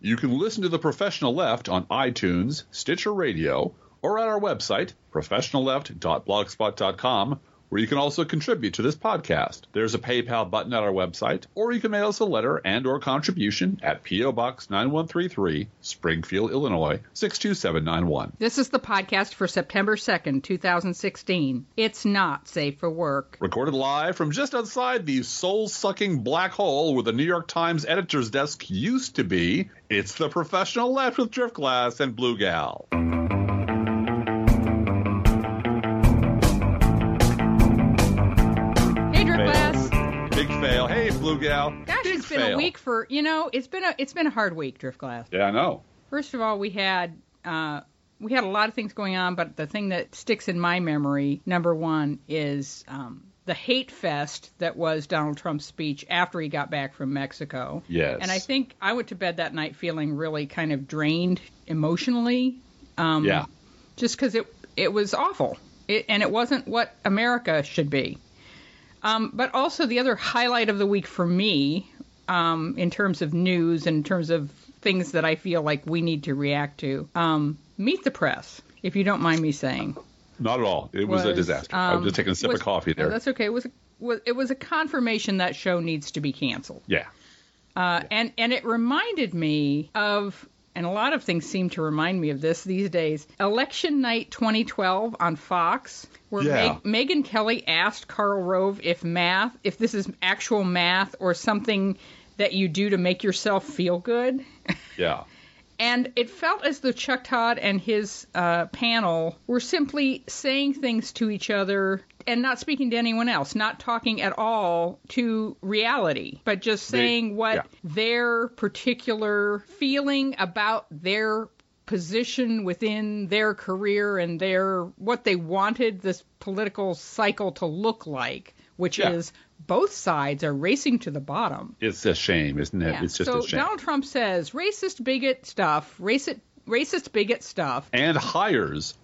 You can listen to The Professional Left on iTunes, Stitcher Radio, or at our website, professionalleft.blogspot.com, where you can also contribute to this podcast. There's a PayPal button at our website, or you can mail us a letter and or contribution at P.O. Box 9133, Springfield, Illinois, 62791. This is the podcast for September 2nd, 2016. It's not safe for work. Recorded live from just outside the soul-sucking black hole where the New York Times editor's desk used to be, it's The Professional Left with Driftglass and Blue Gal. Big fail. Hey, Blue Gal. Gosh, Big it's been fail. a week for, it's been a hard week, Driftglass. Yeah, I know. First of all, we had a lot of things going on, but the thing that sticks in my memory, number one, is the hate fest that was Donald Trump's speech after he got back from Mexico. Yes. And I think I went to bed that night feeling really kind of drained emotionally. Yeah. Just because it was awful. And it wasn't what America should be. But also the other highlight of the week for me, in terms of news and in terms of things that I feel like we need to react to, Meet the Press, if you don't mind me saying. Not at all. It was a disaster. I was just taking a sip of coffee there. No, that's okay. It was a confirmation that show needs to be canceled. Yeah. And it reminded me of, and a lot of things seem to remind me of this these days, Election Night 2012 on Fox, where Megyn Kelly asked Karl Rove if this is actual math or something that you do to make yourself feel good. Yeah. And it felt as though Chuck Todd and his panel were simply saying things to each other and not speaking to anyone else, not talking at all to reality, but just saying their particular feeling about their position within their career and what they wanted this political cycle to look like, which is both sides are racing to the bottom. It's a shame, isn't it? Yeah. It's just a shame. So Donald Trump says racist bigot stuff, and hires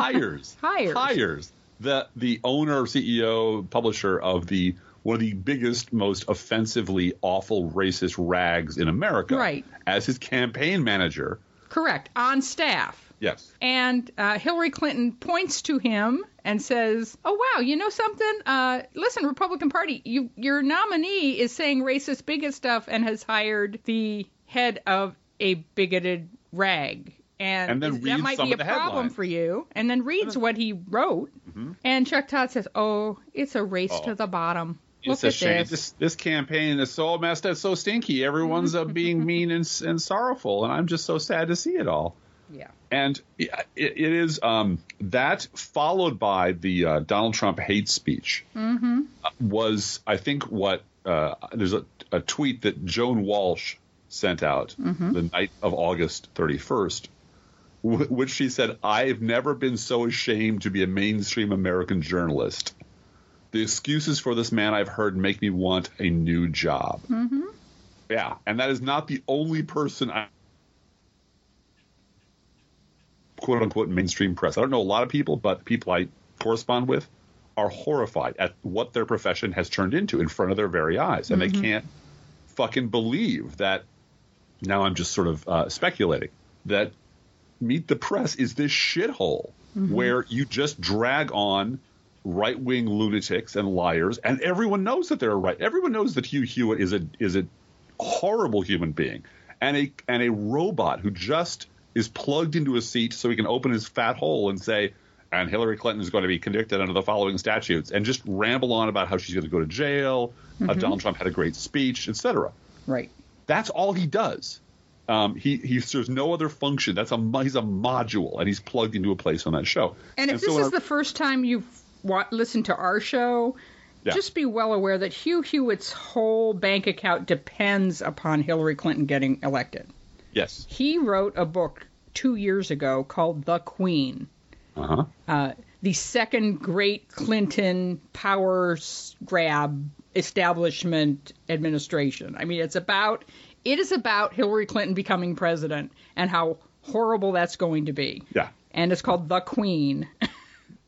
the owner, CEO, publisher of one of the biggest, most offensively awful racist rags in America, right, as his campaign manager. Correct, on staff. Yes. And Hillary Clinton points to him and says, oh, wow, you know something? Listen, Republican Party, your nominee is saying racist bigot stuff and has hired the head of a bigoted rag. And then that might be a problem for you. And then reads what he wrote. Mm-hmm. And Chuck Todd says, oh, it's a race to the bottom. It's a shame. This campaign is so messed up, so stinky. Everyone's being mean and sorrowful. And I'm just so sad to see it all. Yeah. And it is that followed by the Donald Trump hate speech was, I think, what there's a tweet that Joan Walsh sent out the night of August 31st, which she said, I've never been so ashamed to be a mainstream American journalist. The excuses for this man I've heard make me want a new job. Mm-hmm. Yeah. And that is not the only person quote unquote mainstream press. I don't know a lot of people, but people I correspond with are horrified at what their profession has turned into in front of their very eyes. And they can't fucking believe that. Now I'm just sort of speculating that Meet the Press is this shithole where you just drag on right-wing lunatics and liars, and everyone knows that they're right. Everyone knows that Hugh Hewitt is a horrible human being and a robot who just is plugged into a seat so he can open his fat hole and say, and Hillary Clinton is going to be convicted under the following statutes, and just ramble on about how she's going to go to jail, how Donald Trump had a great speech, etc. Right. That's all he does. He serves no other function. He's a module, and he's plugged into a place on that show. And if this is the first time you've listened to our show, just be well aware that Hugh Hewitt's whole bank account depends upon Hillary Clinton getting elected. Yes. He wrote a book 2 years ago called The Queen. The second great Clinton power grab establishment administration. I mean, it is about Hillary Clinton becoming president and how horrible that's going to be. Yeah. And it's called The Queen.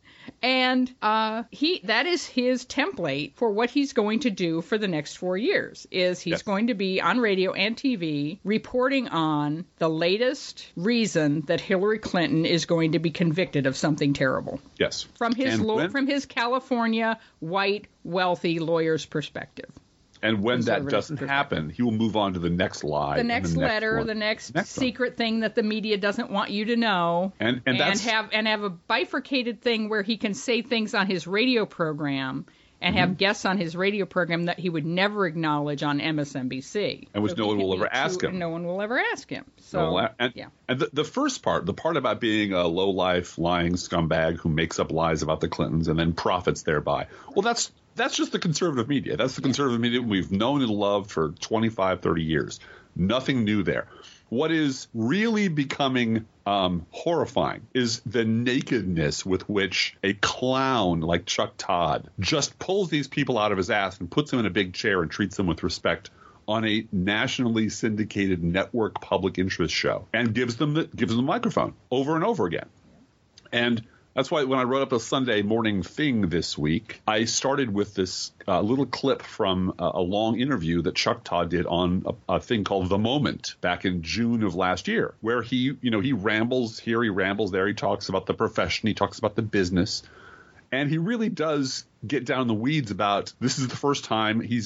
And that is his template for what he's going to do for the next 4 years. He's going to be on radio and TV reporting on the latest reason that Hillary Clinton is going to be convicted of something terrible. Yes. From his California white wealthy lawyer's perspective. And when that doesn't happen, he will move on to the next lie. The next letter, the next secret thing that the media doesn't want you to know. And have a bifurcated thing where he can say things on his radio program and have guests on his radio program that he would never acknowledge on MSNBC. And which no one will ever ask him. No one will ever ask him. And the first part, the part about being a low-life, lying scumbag who makes up lies about the Clintons and then profits thereby, well, that's just the conservative media. That's the conservative media we've known and loved for 25, 30 years. Nothing new there. What is really becoming horrifying is the nakedness with which a clown like Chuck Todd just pulls these people out of his ass and puts them in a big chair and treats them with respect on a nationally syndicated network public interest show and gives them the microphone over and over again. And that's why when I wrote up a Sunday morning thing this week, I started with this little clip from a long interview that Chuck Todd did on a thing called The Moment back in June of last year, where he rambles here, he rambles there, he talks about the profession, he talks about the business, and he really does get down in the weeds about this is the first time he's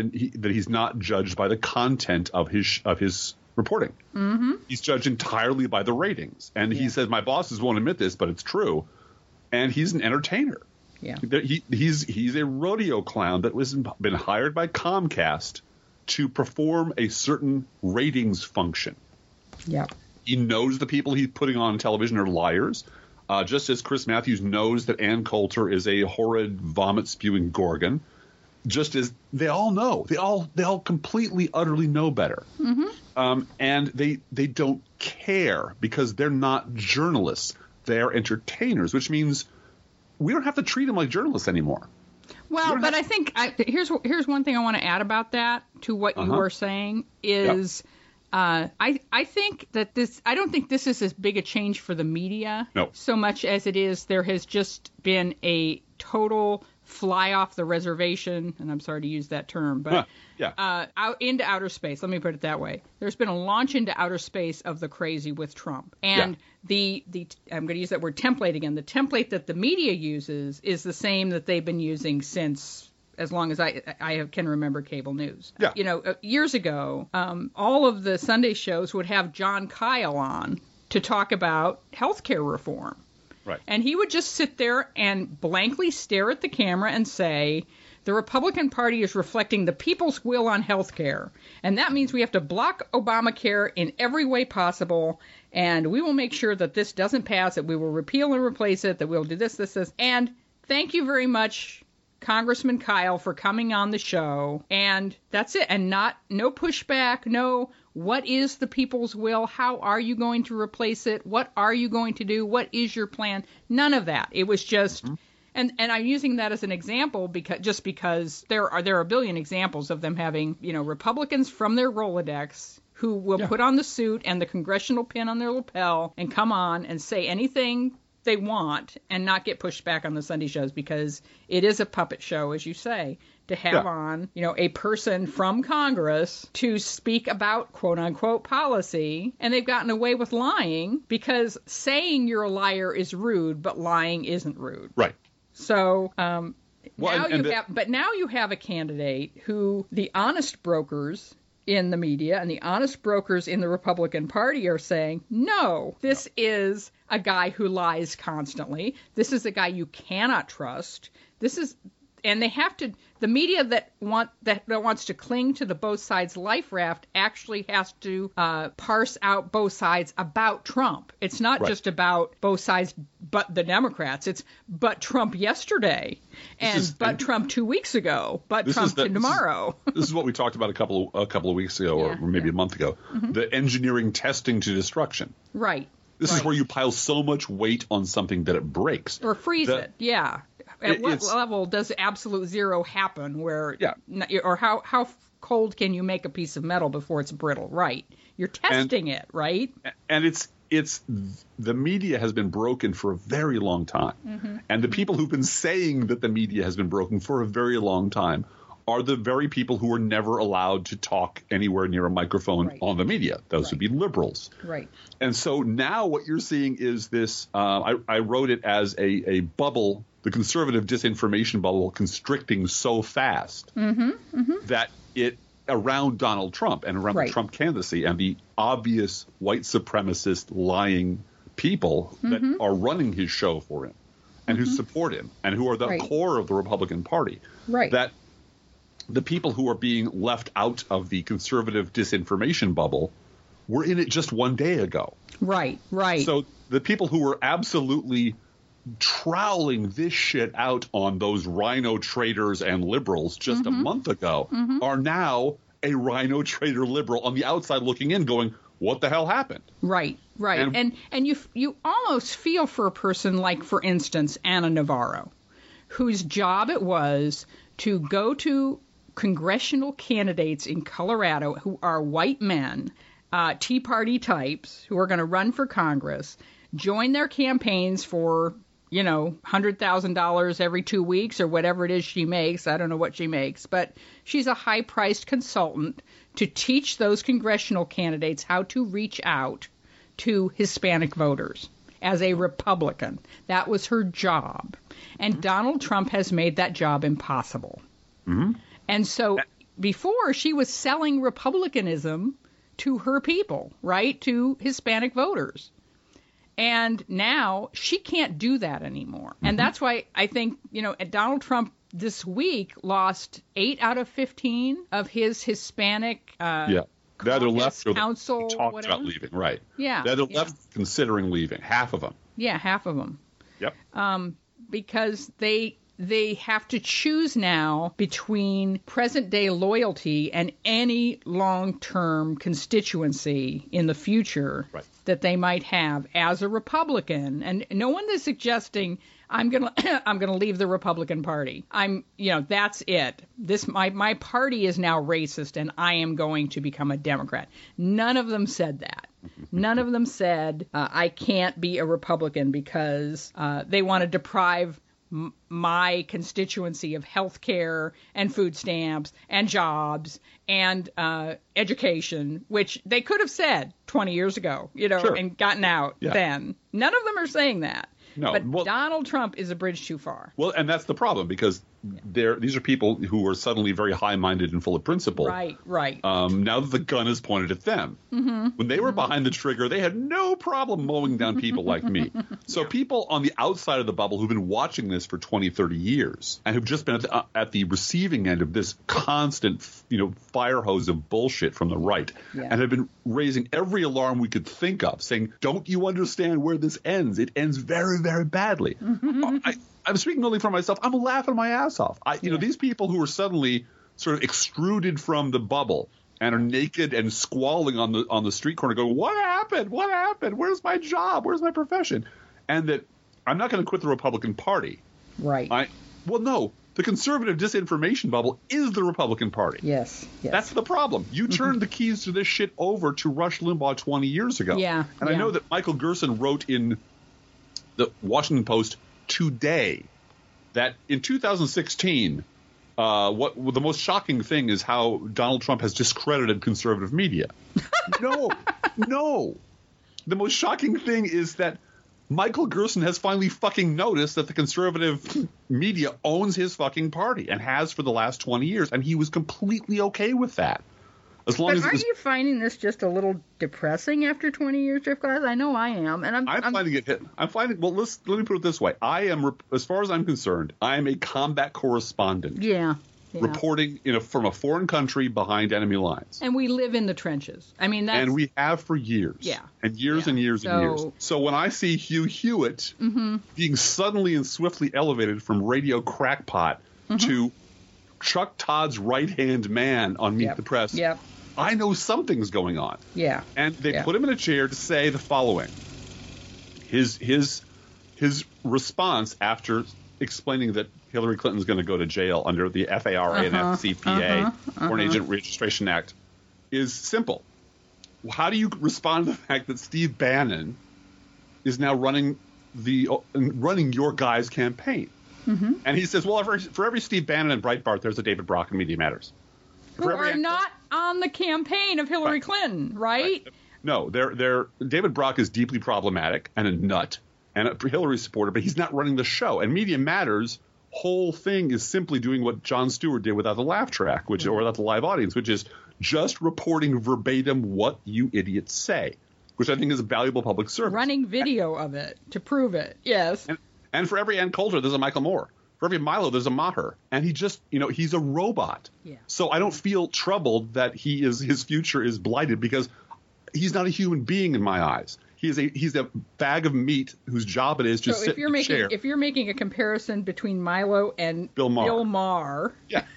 not judged by the content of his reporting. Mm-hmm. He's judged entirely by the ratings. And he says, my bosses won't admit this, but it's true. And he's an entertainer. Yeah. He's a rodeo clown that was been hired by Comcast to perform a certain ratings function. Yeah. He knows the people he's putting on television are liars. Just as Chris Matthews knows that Ann Coulter is a horrid, vomit-spewing gorgon. Just as they all know. They all completely, utterly know better. Mm-hmm. And they don't care because they're not journalists. They're entertainers, which means we don't have to treat them like journalists anymore. Well, but I think here's one thing I want to add about that to what you were saying is I think that I don't think this is as big a change for the media so much as it is there has just been a total fly off the reservation, and I'm sorry to use that term, but out into outer space. Let me put it that way. There's been a launch into outer space of the crazy with Trump, and the I'm going to use that word template again. The template that the media uses is the same that they've been using since as long as I can remember cable news. Yeah. Years ago, all of the Sunday shows would have John Kyle on to talk about healthcare reform. Right. And he would just sit there and blankly stare at the camera and say, the Republican Party is reflecting the people's will on health care. And that means we have to block Obamacare in every way possible. And we will make sure that this doesn't pass, that we will repeal and replace it, that we'll do this. And thank you very much, Congressman Kyle, for coming on the show. And that's it. And no pushback, no what is the people's will? How are you going to replace it? What are you going to do? What is your plan? None of that. It was just, and I'm using that as an example because there are a billion examples of them having, Republicans from their Rolodex who will put on the suit and the congressional pin on their lapel and come on and say anything they want and not get pushed back on the Sunday shows because it is a puppet show, as you say, to have on, a person from Congress to speak about quote unquote policy. And they've gotten away with lying because saying you're a liar is rude, but lying isn't rude. Right. So, now you have a candidate who the honest brokers in the media and the honest brokers in the Republican Party are saying, no, this is a guy who lies constantly. This is a guy you cannot trust. And they have to. The media that wants to cling to the both sides life raft actually has to parse out both sides about Trump. It's not just about both sides, but the Democrats. It's but Trump yesterday, but Trump 2 weeks ago, but Trump tomorrow. This is what we talked about a couple of weeks ago, or maybe a month ago. Mm-hmm. The engineering testing to destruction. Right. This is where you pile so much weight on something that it breaks. Or freeze it. Yeah. At what level does absolute zero happen or how cold can you make a piece of metal before it's brittle? Right. You're testing it, right? And it's the media has been broken for a very long time. And the people who've been saying that the media has been broken for a very long time are the very people who were never allowed to talk anywhere near a microphone on the media. Those would be liberals. Right. And so now what you're seeing is this, I wrote it as a bubble, the conservative disinformation bubble constricting so fast that it around Donald Trump and around the Trump candidacy and the obvious white supremacist lying people that are running his show for him and who support him and who are the core of the Republican Party. That the people who are being left out of the conservative disinformation bubble were in it just one day ago. Right. So the people who were absolutely troweling this shit out on those rhino traders and liberals just a month ago are now a rhino trader liberal on the outside looking in going, what the hell happened? Right. And you almost feel for a person like, for instance, Ana Navarro, whose job it was to go to congressional candidates in Colorado who are white men, Tea Party types who are going to run for Congress, join their campaigns for, $100,000 every 2 weeks or whatever it is she makes. I don't know what she makes, but she's a high-priced consultant to teach those congressional candidates how to reach out to Hispanic voters as a Republican. That was her job. And Donald Trump has made that job impossible. And so before, she was selling Republicanism to her people, right, to Hispanic voters. And now she can't do that anymore. And that's why I think, Donald Trump this week lost 8 out of 15 of his Hispanic the other left council, talked whatever. about leaving, right. Yeah. The other left considering leaving, half of them. Yeah, half of them. Yep. Because they have to choose now between present-day loyalty and any long-term constituency in the future that they might have as a Republican. And no one is suggesting I'm gonna leave the Republican Party. That's it. My party is now racist, and I am going to become a Democrat. None of them said that. None of them said I can't be a Republican because they want to deprive my constituency of health care and food stamps and jobs and education, which they could have said 20 years ago, and gotten out then. None of them are saying that. No, but Donald Trump is a bridge too far. Well, and that's the problem because these are people who are suddenly very high-minded and full of principle. Right. Now that the gun is pointed at them. When they were behind the trigger, they had no problem mowing down people like me. So people on the outside of the bubble who've been watching this for 20, 30 years and who've just been at the receiving end of this constant, fire hose of bullshit from the right and have been raising every alarm we could think of, saying, don't you understand where this ends? It ends very, very badly. I'm speaking only for myself. I'm laughing my ass off. These people who are suddenly sort of extruded from the bubble and are naked and squalling on the street corner going, what happened? What happened? Where's my job? Where's my profession? And that I'm not going to quit the Republican Party. Right. No. The conservative disinformation bubble is the Republican Party. Yes. That's the problem. You turned the keys to this shit over to Rush Limbaugh 20 years ago. Yeah. And I know that Michael Gerson wrote in the Washington Post today that in 2016, what the most shocking thing is how Donald Trump has discredited conservative media. No. The most shocking thing is that Michael Gerson has finally fucking noticed that the conservative media owns his fucking party and has for the last 20 years, and he was completely okay with that. But aren't you finding this just a little depressing after 20 years, Drift Glass? I know I am, and I'm finding it. Well, let me put it this way: I am, as far as I'm concerned, I am a combat correspondent. Yeah. Reporting from a foreign country behind enemy lines. And we live in the trenches. I mean, and we have for years. Yeah. And years and years and years. So when I see Hugh Hewitt being suddenly and swiftly elevated from radio crackpot to Chuck Todd's right-hand man on Meet the Press, I know something's going on. Yeah. And they put him in a chair to say the following. His response after explaining that Hillary Clinton's going to go to jail under the FARA and FCPA, Foreign Agent Registration Act, is simple. how do you respond to the fact that Steve Bannon is now running your guy's campaign? Mm-hmm. And he says, well, for every Steve Bannon and Breitbart, there's a David Brock in Media Matters. Who are not on the campaign of Hillary Clinton, right? No, David Brock is deeply problematic and a nut and a Hillary supporter, but he's not running the show. And Media Matters' whole thing is simply doing what Jon Stewart did without the laugh track, or without the live audience, which is just reporting verbatim what you idiots say, which I think is a valuable public service. Running video of it to prove it, yes. And for every Ann Coulter, there's a Michael Moore. For every Milo, there's a Maher. And he just, he's a robot. Yeah. So I don't feel troubled that his future is blighted, because he's not a human being in my eyes. He's a bag of meat whose job it is to sit in a chair. If you're making a comparison between Milo and Bill Maher. Yeah.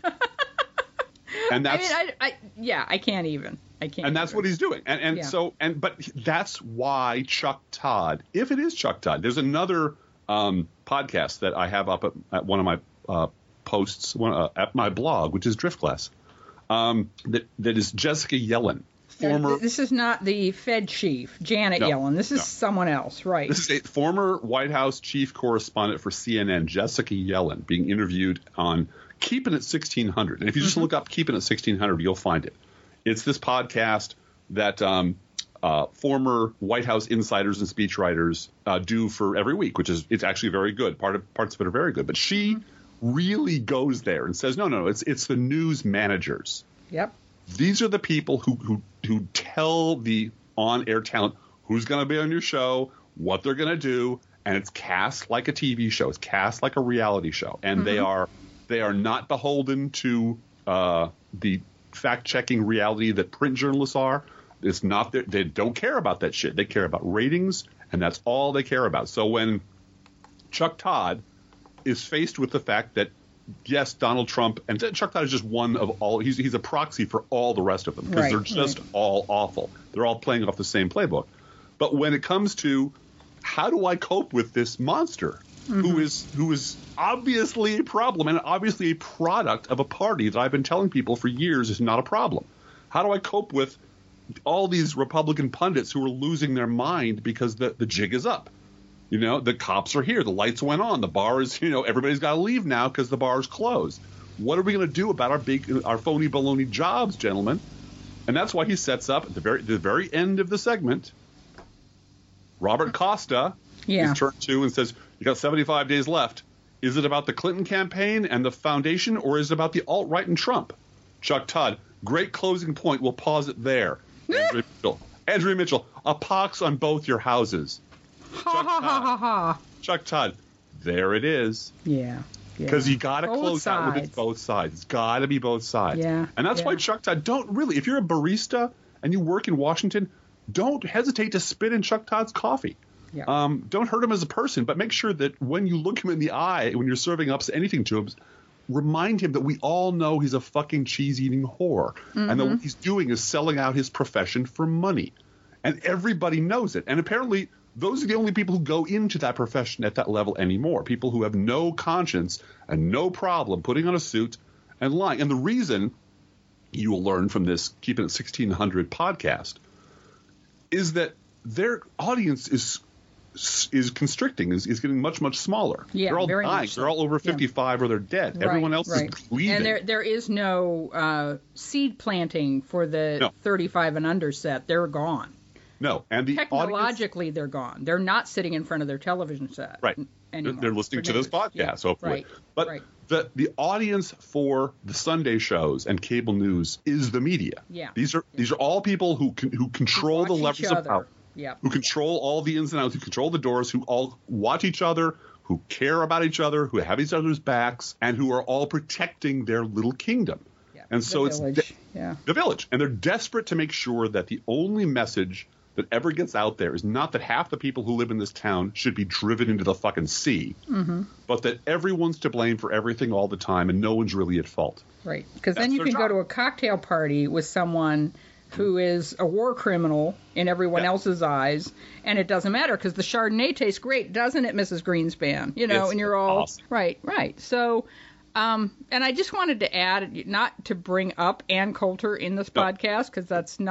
And that's, I can't even. And that's what he's doing. But that's why Chuck Todd, if it is Chuck Todd, there's another podcast that I have up at one of my posts at my blog, which is Driftglass, that is Jessica Yellen. This is not the Fed chief, Janet Yellen. This is someone else, right? This is a former White House chief correspondent for CNN, Jessica Yellen, being interviewed on Keeping It 1600. And if you just look up Keeping It 1600, you'll find it. It's this podcast that former White House insiders and speechwriters do for every week, it's actually very good. Parts of it are very good. But she really goes there and says, no, it's the news managers. Yep. These are the people who tell the on-air talent who's going to be on your show, what they're going to do, and it's cast like a TV show. It's cast like a reality show, and they are not beholden to the fact-checking reality that print journalists are. It's not that they don't care about that shit. They care about ratings, and that's all they care about. So when Chuck Todd is faced with the fact that, yes, Donald Trump, and Chuck Todd is just one of all. He's a proxy for all the rest of them, because they're just all awful. They're all playing off the same playbook. But when it comes to how do I cope with this monster who is obviously a problem and obviously a product of a party that I've been telling people for years is not a problem, how do I cope with all these Republican pundits who are losing their mind because the jig is up? The cops are here. The lights went on. The bar is, everybody's got to leave now because the bar is closed. What are we going to do about our phony baloney jobs, gentlemen? And that's why he sets up at the very end of the segment, Robert Costa is turned to and says, you got 75 days left. Is it about the Clinton campaign and the foundation, or is it about the alt-right and Trump? Chuck Todd, great closing point. We'll pause it there. Andrea Mitchell, a pox on both your houses. Chuck Todd, there it is. Yeah. Because you got to close out with both sides. It's got to be both sides. Yeah. And that's why Chuck Todd, if you're a barista and you work in Washington, don't hesitate to spit in Chuck Todd's coffee. Yeah. Don't hurt him as a person, but make sure that when you look him in the eye, when you're serving up anything to him, remind him that we all know he's a fucking cheese-eating whore. And that what he's doing is selling out his profession for money. And everybody knows it. And apparently those are the only people who go into that profession at that level anymore. People who have no conscience and no problem putting on a suit and lying. And the reason you will learn from this Keeping It 1600 podcast is that their audience is constricting, is getting much, much smaller. Yeah, they're all very dying. much so. They're all over 55 or they're dead. Everyone else is leaving. And there is no seed planting for the 35 and under set. They're gone. No, and the technologically they're gone. They're not sitting in front of their television set. Right. Anymore. They're listening to this podcast, hopefully. Right. But the audience for the Sunday shows and cable news is the media. Yeah. These are all people who control the levers of power. Yeah. Who control all the ins and outs, who control the doors, who all watch each other, who care about each other, who have each other's backs, and who are all protecting their little kingdom. Yeah. And so it's the village. And they're desperate to make sure that the only message that ever gets out there is not that half the people who live in this town should be driven into the fucking sea, but that everyone's to blame for everything all the time and no one's really at fault. Right. Because then you can go to a cocktail party with someone who is a war criminal in everyone else's eyes, and it doesn't matter because the Chardonnay tastes great, doesn't it, Mrs. Greenspan? And you're all awesome. Right. So, and I just wanted to add, not to bring up Ann Coulter in this podcast because that's not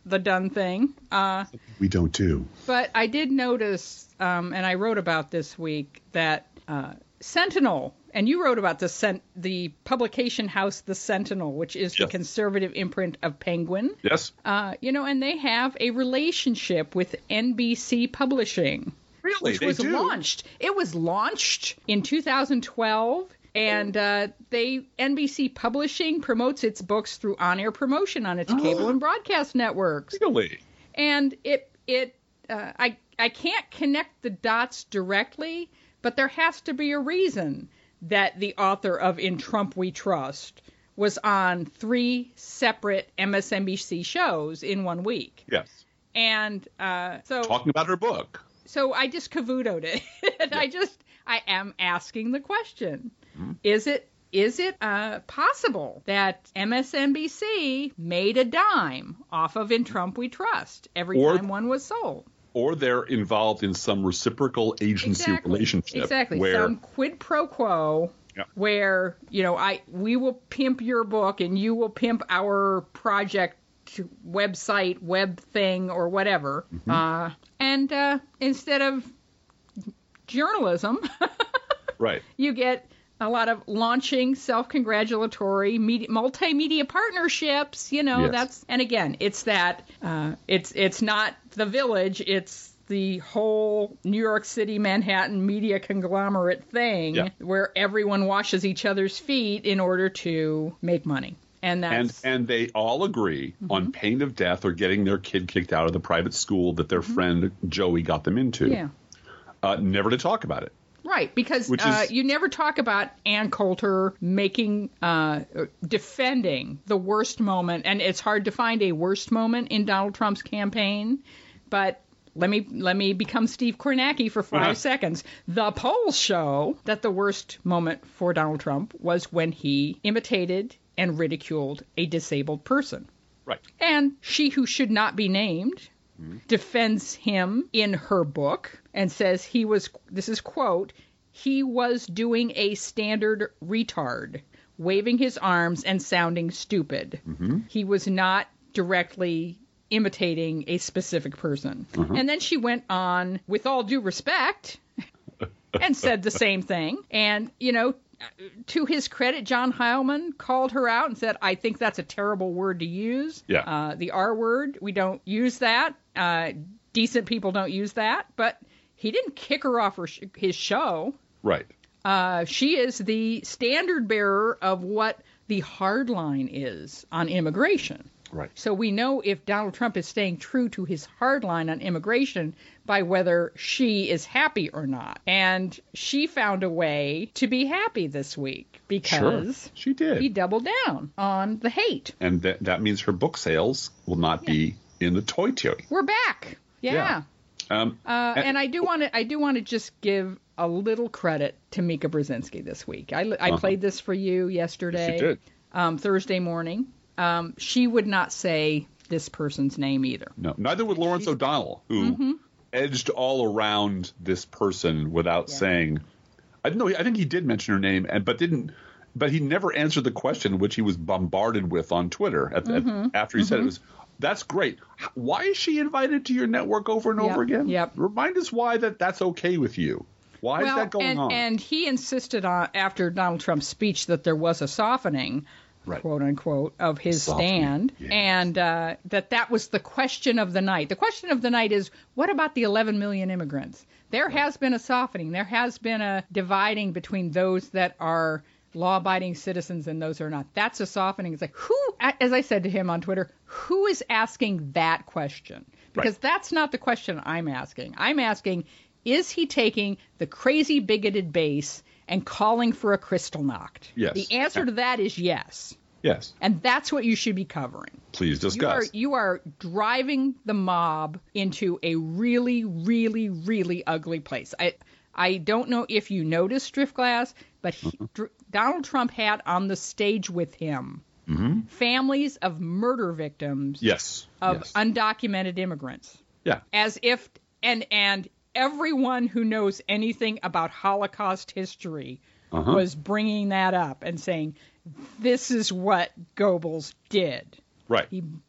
the done thing. We don't do. But I did notice, and I wrote about this week, that Sentinel, and you wrote about the publication house, The Sentinel, which is the conservative imprint of Penguin. Yes. And they have a relationship with NBC Publishing. Really? Which was launched. It was launched in 2012. And NBC Publishing promotes its books through on-air promotion on its cable and broadcast networks. Really? And I can't connect the dots directly, but there has to be a reason that the author of In Trump We Trust was on 3 separate MSNBC shows in 1 week. Yes. And so talking about her book. So I just cavoodoed it. And I am asking the question. Is it possible that MSNBC made a dime off of In Trump We Trust every time one was sold? Or they're involved in some reciprocal agency relationship. Exactly. Where, some quid pro quo where, we will pimp your book and you will pimp our project website, web thing, or whatever. And instead of journalism, right, you get a lot of launching, self-congratulatory, multimedia partnerships. That's, and again, it's that it's not the Village, it's the whole New York City, Manhattan media conglomerate thing where everyone washes each other's feet in order to make money. And they all agree on pain of death or getting their kid kicked out of the private school that their friend Joey got them into. Yeah. Never to talk about it. Right, because you never talk about Ann Coulter defending the worst moment, and it's hard to find a worst moment in Donald Trump's campaign. But let me become Steve Kornacki for 5 seconds. The polls show that the worst moment for Donald Trump was when he imitated and ridiculed a disabled person. Right. And she who should not be named defends him in her book and says he was, this is quote, he was doing a standard retard, waving his arms and sounding stupid. He was not directly imitating a specific person. And then she went on, with all due respect, and said the same thing. And, to his credit, John Heilman called her out and said, I think that's a terrible word to use. Yeah. The R word, we don't use that. Decent people don't use that. But he didn't kick her off his show. Right. She is the standard bearer of what the hard line is on immigration. Right. So we know if Donald Trump is staying true to his hard line on immigration by whether she is happy or not. And she found a way to be happy this week because she did. He doubled down on the hate. And that means her book sales will not be in the toy-toy. We're back. Yeah. And I do want to just give a little credit to Mika Brzezinski this week. I played this for you yesterday. Yes, you did. Thursday morning. She would not say this person's name either. No, neither would Lawrence O'Donnell, who edged all around this person without saying. I think he did mention her name, but he never answered the question which he was bombarded with on Twitter after he said it was. That's great. Why is she invited to your network over and over again? Yep. Remind us why that's okay with you. Why is that going on? And he insisted on after Donald Trump's speech that there was a softening. Right. Quote unquote, of his stand, and that was the question of the night. The question of the night is, what about the 11 million immigrants? There has been a softening. There has been a dividing between those that are law-abiding citizens and those who are not. That's a softening. It's like, who, as I said to him on Twitter, who is asking that question? Because that's not the question I'm asking. I'm asking, is he taking the crazy bigoted base and calling for a Kristallnacht? Yes. The answer to that is yes. Yes. And that's what you should be covering. Please discuss. You are driving the mob into a really, really, really ugly place. I don't know if you noticed, Driftglass, but Donald Trump had on the stage with him families of murder victims of undocumented immigrants. Yeah. As if and everyone who knows anything about Holocaust history was bringing that up and saying, this is what Goebbels did. Right. He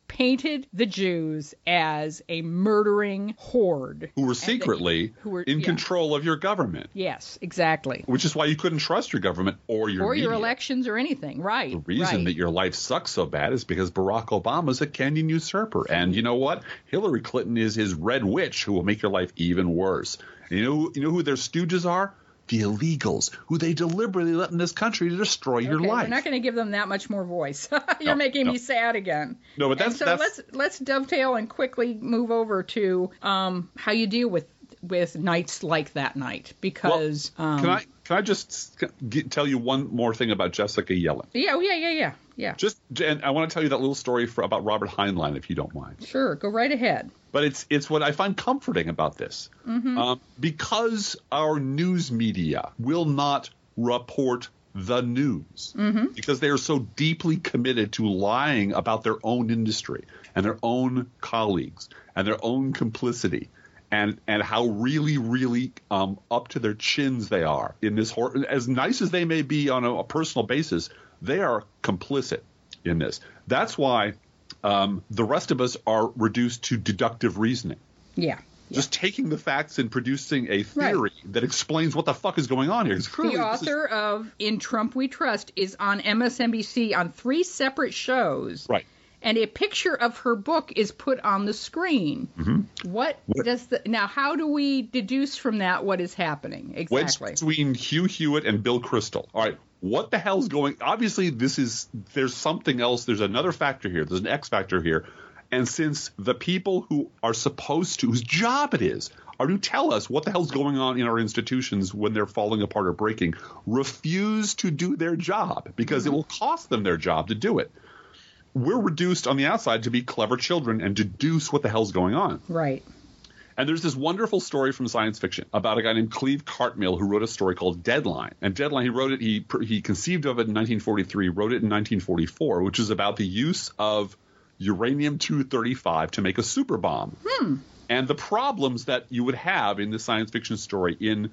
painted the Jews as a murdering horde. Who were secretly in control of your government. Yes, exactly. Which is why you couldn't trust your government or your media. Your elections or anything. Right. The reason that your life sucks so bad is because Barack Obama's a Kenyan usurper. And you know what? Hillary Clinton is his red witch who will make your life even worse. And you know who their stooges are? The illegals, who they deliberately let in this country to destroy your life. We're not going to give them that much more voice. You're making me sad again. No, but let's dovetail and quickly move over to how you deal with nights like that night, because can I just tell you one more thing about Jessica Yellen? Yeah. And I want to tell you that little story about Robert Heinlein, if you don't mind. Sure, go right ahead. But it's what I find comforting about this. Because our news media will not report the news, because they are so deeply committed to lying about their own industry and their own colleagues and their own complicity and how really, really up to their chins they are in this. As nice as they may be on a personal basis, they are complicit in this. That's why the rest of us are reduced to deductive reasoning. Yeah. Just taking the facts and producing a theory that explains what the fuck is going on here. The author of In Trump We Trust is on MSNBC on 3 separate shows. Right. And a picture of her book is put on the screen. Now, how do we deduce from that what is happening exactly? Wedged between Hugh Hewitt and Bill Kristol. All right. What the hell's going? Obviously, there's something else. There's another factor here. There's an X factor here. And since the people who are supposed to, whose job it is, are to tell us what the hell's going on in our institutions when they're falling apart or breaking, refuse to do their job because it will cost them their job to do it. We're reduced on the outside to be clever children and deduce what the hell's going on. Right. And there's this wonderful story from science fiction about a guy named Cleve Cartmill who wrote a story called Deadline. And Deadline, he wrote it, he conceived of it in 1943, wrote it in 1944, which is about the use of uranium-235 to make a super bomb. And the problems that you would have in the science fiction story in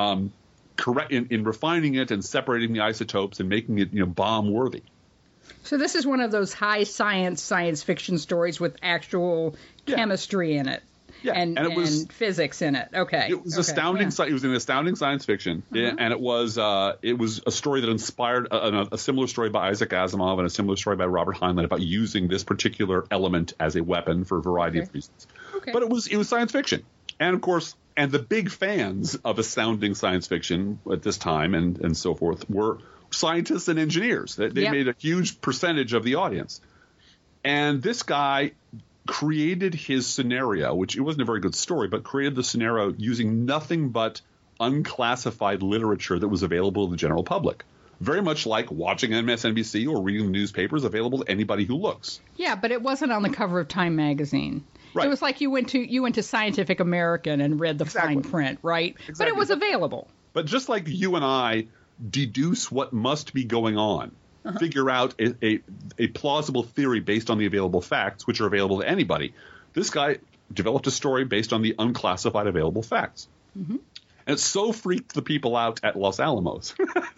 refining it and separating the isotopes and making it bomb worthy. So this is one of those high science fiction stories with actual chemistry in it. Yeah, and it was physics in it. Okay, it was astounding. Yeah. It was an astounding science fiction, and it was a story that inspired a similar story by Isaac Asimov and a similar story by Robert Heinlein about using this particular element as a weapon for a variety of reasons. Okay. But it was science fiction, and of course, and the big fans of astounding science fiction at this time and so forth were scientists and engineers. They made a huge percentage of the audience, and this guy created his scenario, which it wasn't a very good story, but created the scenario using nothing but unclassified literature that was available to the general public. Very much like watching MSNBC or reading the newspapers available to anybody who looks. Yeah, but it wasn't on the cover of Time magazine. Right. It was like you went to Scientific American and read the fine print, right? Exactly. But it was available. But just like you and I deduce what must be going on, figure out a plausible theory based on the available facts, which are available to anybody. This guy developed a story based on the unclassified available facts. And it so freaked the people out at Los Alamos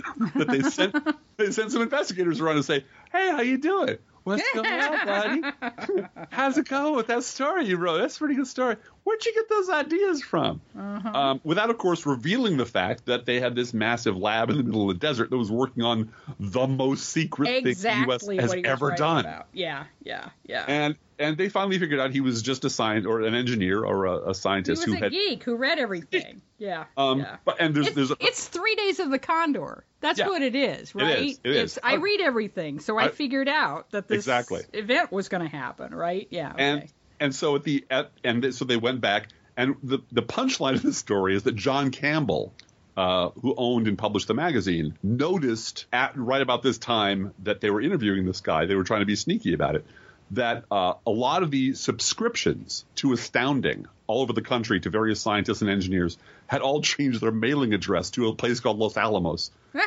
that they sent some investigators around and say, "Hey, how you doing? What's going on, buddy? How's it going with that story you wrote? That's a pretty good story. Where'd you get those ideas from?" Without, of course, revealing the fact that they had this massive lab in the middle of the desert that was working on the most secret thing the U.S. has ever done. About. Yeah. And they finally figured out he was just a scientist or an engineer or a scientist who was a geek who read everything. Yeah. But it's 3 Days of the Condor. That's what it is, right? It is. I read everything, so I figured out that this event was going to happen, right? Yeah. Okay. And so so they went back, and the punchline of the story is that John Campbell, who owned and published the magazine, noticed right about this time that they were interviewing this guy. They were trying to be sneaky about it. That a lot of the subscriptions to Astounding all over the country to various scientists and engineers had all changed their mailing address to a place called Los Alamos.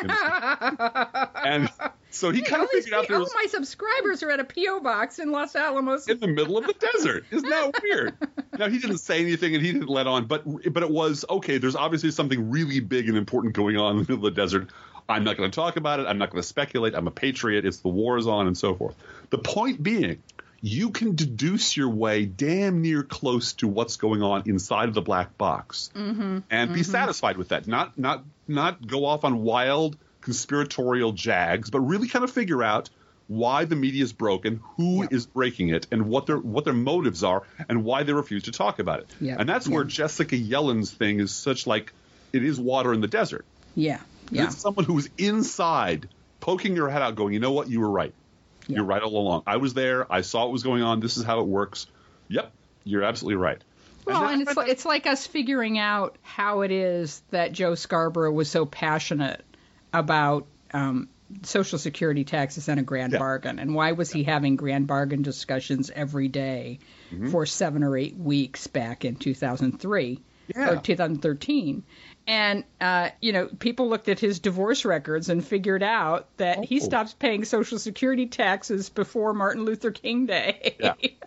And so he kind of figured out all my subscribers are at a P.O. box in Los Alamos. In the middle of the desert. Isn't that weird? Now, he didn't say anything and he didn't let on, but it was, okay, there's obviously something really big and important going on in the middle of the desert. I'm not going to talk about it. I'm not going to speculate. I'm a patriot. It's the war is on and so forth. The point being, you can deduce your way damn near close to what's going on inside of the black box and be satisfied with that. Not go off on wild conspiratorial jags, but really kind of figure out why the media is broken, who is breaking it, and what their motives are, and why they refuse to talk about it. And that's where Jessica Yellen's thing is such like it is water in the desert. It's someone who's inside poking your head out going, you know what, you were right. You're right all along. I was there. I saw what was going on. This is how it works. Yep, you're absolutely right. Well, and it's like us figuring out how it is that Joe Scarborough was so passionate about Social Security taxes and a grand bargain, and why was he having grand bargain discussions every day for 7 or 8 weeks back in 2003 or 2013. And, people looked at his divorce records and figured out that he stopped paying Social Security taxes before Martin Luther King Day.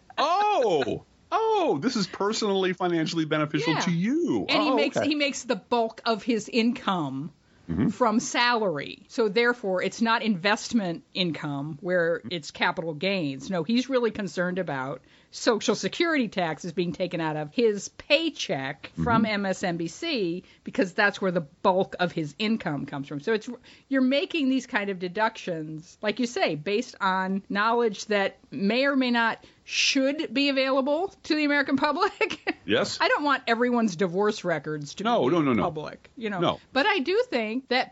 This is personally financially beneficial to you. And he makes the bulk of his income from salary. So therefore, it's not investment income where it's capital gains. No, he's really concerned about Social Security taxes being taken out of his paycheck from MSNBC because that's where the bulk of his income comes from. So you're making these kind of deductions, like you say, based on knowledge that may or may not should be available to the American public. Yes. I don't want everyone's divorce records to be public, No. But I do think that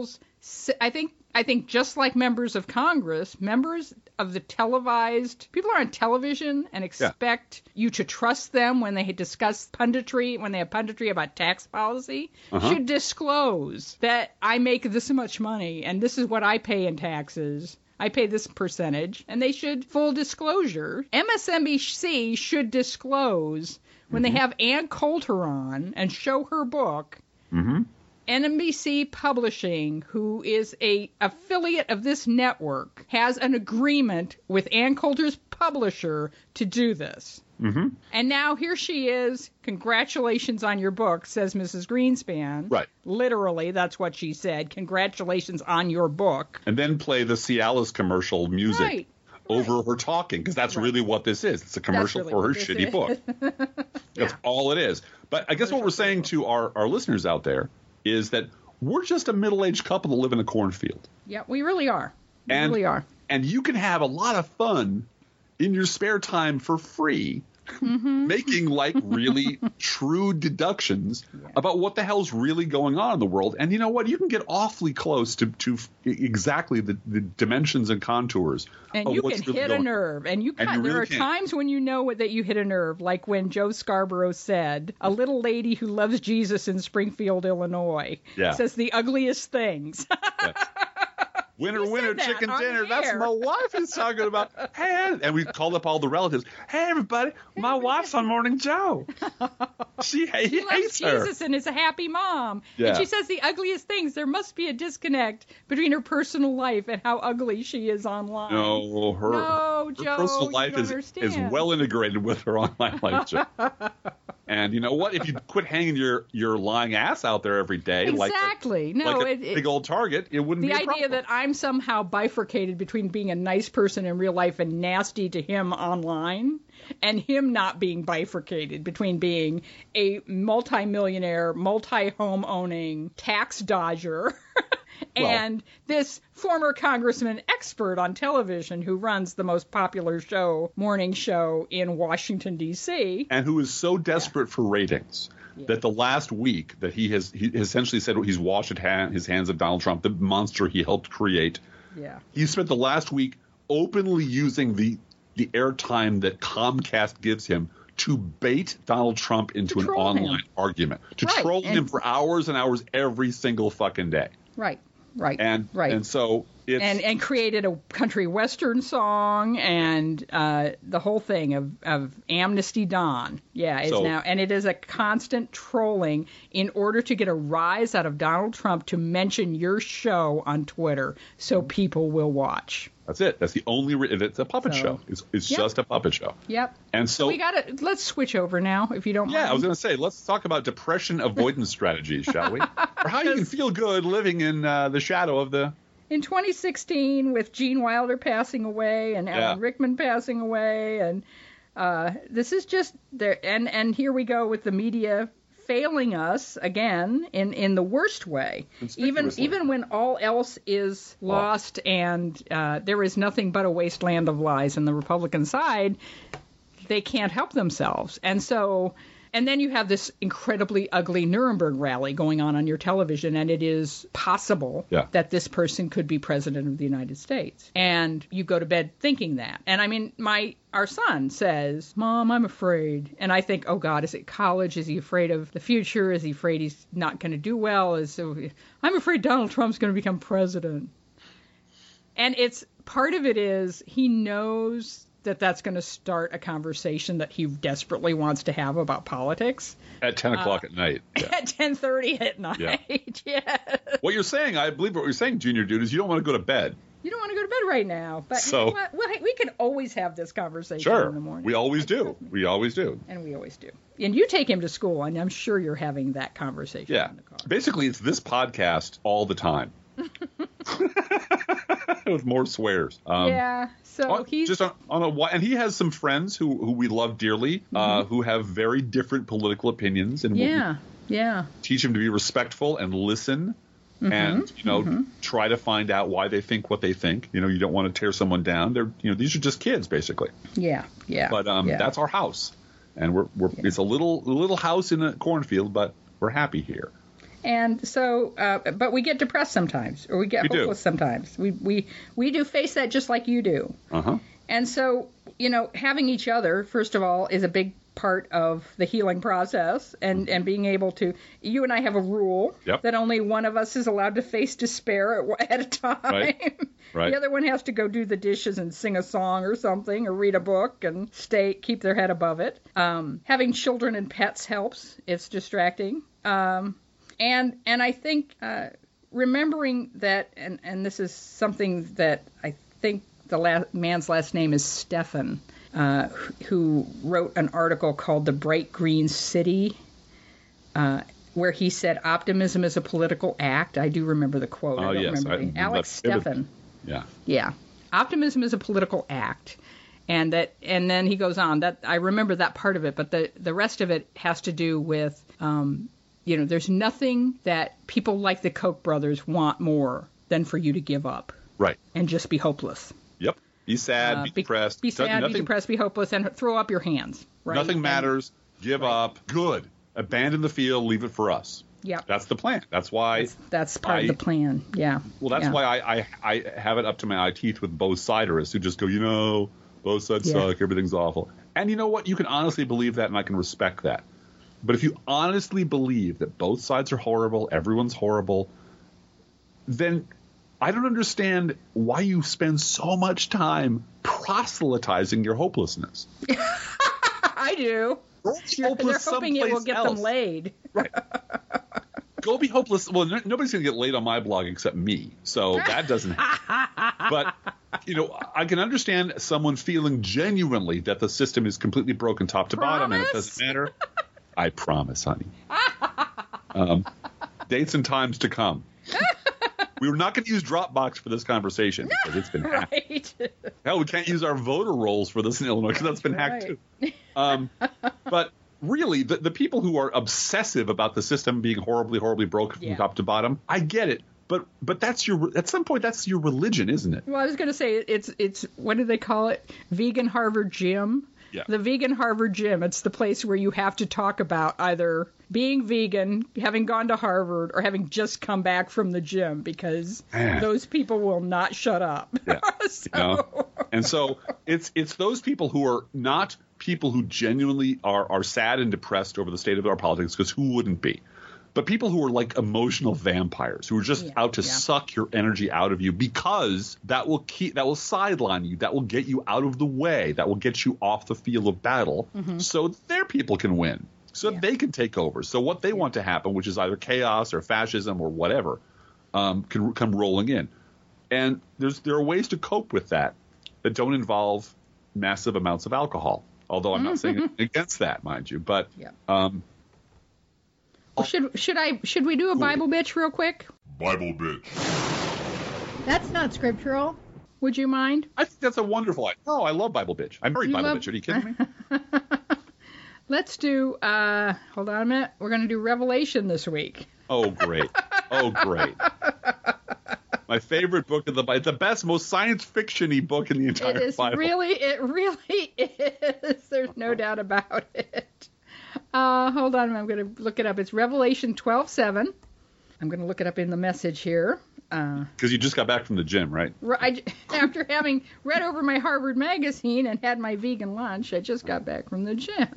I think just like members of Congress, members of the televised, people are on television and expect you to trust them when they discuss punditry, when they have punditry about tax policy, should disclose that I make this much money and this is what I pay in taxes. I pay this percentage, and they should full disclosure. MSNBC should disclose when they have Ann Coulter on and show her book. NBC Publishing, who is a affiliate of this network, has an agreement with Ann Coulter's publisher to do this. And now here she is. Congratulations on your book, says Mrs. Greenspan. Right. Literally, that's what she said. Congratulations on your book. And then play the Cialis commercial music over her talking, because that's really what this is. It's a commercial for her shitty book. That's all it is. But I guess what we're saying to our listeners out there is that we're just a middle-aged couple that live in a cornfield. Yeah, we really are. We really are. And you can have a lot of fun in your spare time for free, making like really true deductions about what the hell's really going on in the world. And you know what? You can get awfully close to exactly the dimensions and contours. And you can hit a nerve. And there are times when you know that you hit a nerve, like when Joe Scarborough said, a little lady who loves Jesus in Springfield, Illinois, says the ugliest things. Winner, chicken dinner. That's my wife he's talking about. Hey, and we called up all the relatives. Hey, everybody, my wife's on Morning Joe. He hates her. Jesus and is a happy mom. And she says the ugliest things. There must be a disconnect between her personal life and how ugly she is online. No, her personal life is well integrated with her online life, Joe. And you know what? If you quit hanging your lying ass out there every day, like a big old target, it wouldn't be a problem. The idea that I'm somehow bifurcated between being a nice person in real life and nasty to him online, and him not being bifurcated between being a multimillionaire, multi-home owning tax dodger and this former congressman expert on television who runs the most popular morning show in Washington, D.C. And who is so desperate for ratings that the last week that he essentially said he's washed his hands of Donald Trump, the monster he helped create. Yeah. He spent the last week openly using the airtime that Comcast gives him to bait Donald Trump into an online argument, to troll him for hours and hours every single fucking day. Right. And so it's and created a country western song and the whole thing of Amnesty Dawn. Yeah, it's now, and it is a constant trolling in order to get a rise out of Donald Trump to mention your show on Twitter so people will watch. That's it. That's the only. It's a puppet show. It's just a puppet show. Yep. And so let's switch over now, if you don't mind. Yeah, I was going to say, let's talk about depression avoidance strategies, shall we? Or how you can feel good living in the shadow of the in 2016 with Gene Wilder passing away and Alan Rickman passing away, and this is just there. And here we go with the media failing us again in the worst way. Even when all else is lost and there is nothing but a wasteland of lies on the Republican side, they can't help themselves. And then you have this incredibly ugly Nuremberg rally going on your television, and it is possible that this person could be president of the United States. And you go to bed thinking that. And I mean, our son says, "Mom, I'm afraid." And I think, oh God, is it college? Is he afraid of the future? Is he afraid he's not going to do well? I'm afraid Donald Trump's going to become president. And part of it is he knows that's going to start a conversation that he desperately wants to have about politics. At 10 o'clock at night. Yeah. At 10:30 at night, yeah. What you're saying, I believe what you're saying, Junior Dude, is you don't want to go to bed. You don't want to go to bed right now. But you know what? Well, we can always have this conversation in the morning. We always do. We always do. And we always do. And you take him to school, and I'm sure you're having that conversation in the car. Basically, it's this podcast all the time. With more swears. So he's just and he has some friends who we love dearly, who have very different political opinions, and teach him to be respectful and listen, and try to find out why they think what they think. You don't want to tear someone down. These are just kids, basically. Yeah. But that's our house, and it's a little house in a cornfield, but we're happy here. And so, but we get depressed sometimes, or we get hopeless sometimes. We do face that just like you do. And so, having each other, first of all, is a big part of the healing process, and being able to. You and I have a rule that only one of us is allowed to face despair at a time. Right. The other one has to go do the dishes and sing a song or something, or read a book and keep their head above it. Having children and pets helps. It's distracting. And I think remembering that, and this is something that I think the man's last name is Stefan, who wrote an article called The Bright Green City, where he said optimism is a political act. I do remember the quote. Oh, yes. Alex Stefan. Yeah. Optimism is a political act. And then he goes on. That I remember that part of it, but the rest of it has to do with there's nothing that people like the Koch brothers want more than for you to give up. Right. And just be hopeless. Yep. Be sad, be depressed. Be sad, be depressed, be hopeless, and throw up your hands. Right? Nothing matters. Give up. Good. Abandon the field. Leave it for us. Yeah. That's the plan. That's why. That's part of the plan. Yeah. Well, that's why I have it up to my eye teeth with both siderists who just go, both sides suck. Everything's awful. And you know what? You can honestly believe that, and I can respect that. But if you honestly believe that both sides are horrible, everyone's horrible, then I don't understand why you spend so much time proselytizing your hopelessness. I do. They're hoping it will get them laid. Right. Go be hopeless. Well, nobody's going to get laid on my blog except me, so that doesn't happen. But, I can understand someone feeling genuinely that the system is completely broken top to bottom and it doesn't matter. I promise, honey. Dates and times to come. We were not going to use Dropbox for this conversation because it's been hacked. Hell, we can't use our voter rolls for this in Illinois because that's been hacked too. But really, the people who are obsessive about the system being horribly, horribly broken from top to bottom, I get it. But that's at some point that's your religion, isn't it? Well, I was going to say it's what do they call it? Vegan Harvard Gym. Yeah. The Vegan Harvard Gym. It's the place where you have to talk about either being vegan, having gone to Harvard, or having just come back from the gym because those people will not shut up. Yeah. And so it's those people who are not people who genuinely are sad and depressed over the state of our politics, because who wouldn't be? But people who are like emotional vampires, who are just out to suck your energy out of you, because that will sideline you, that will get you out of the way, that will get you off the field of battle, so their people can win, so they can take over. So what they want to happen, which is either chaos or fascism or whatever, can come rolling in. And there are ways to cope with that don't involve massive amounts of alcohol. Although I'm not saying against that, mind you, but. Should we do a Bible bitch real quick? Bible bitch. That's not scriptural. Would you mind? I think that's a wonderful idea. Oh, I love Bible bitch. I'm married Bible bitch. Are you kidding me? Let's do, hold on a minute. We're going to do Revelation this week. Oh, great. Oh, great. My favorite book of the Bible. The best, most science fiction-y book in the entire Bible. It really is. There's no doubt about it. Hold on. I'm going to look it up. It's Revelation 12:7. I'm going to look it up in the message here. Because you just got back from the gym, right? After having read over my Harvard magazine and had my vegan lunch, I just got back from the gym.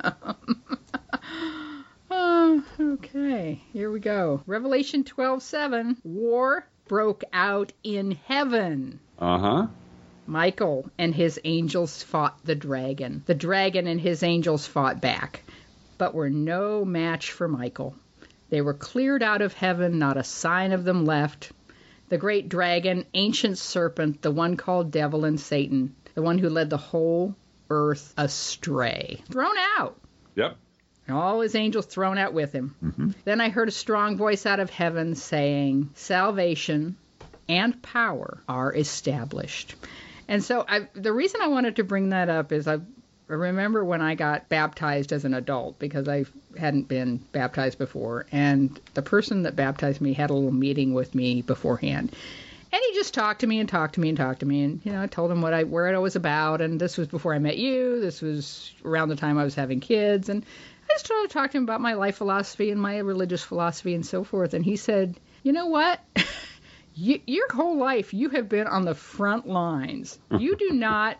Okay, here we go. Revelation 12:7. War broke out in heaven. Uh-huh. Michael and his angels fought the dragon. The dragon and his angels fought back, but were no match for Michael. They were cleared out of heaven, not a sign of them left. The great dragon, ancient serpent, the one called devil and Satan, the one who led the whole earth astray. Thrown out. Yep. And all his angels thrown out with him. Mm-hmm. Then I heard a strong voice out of heaven saying, salvation and power are established. And so the reason I wanted to bring that up is I remember when I got baptized as an adult, because I hadn't been baptized before, and the person that baptized me had a little meeting with me beforehand. And he just talked to me and talked to me and talked to me, and I told him where it was about, and this was before I met you. This was around the time I was having kids, and I just started talking to him about my life philosophy and my religious philosophy and so forth. And he said, you know what? Your whole life you have been on the front lines. You do not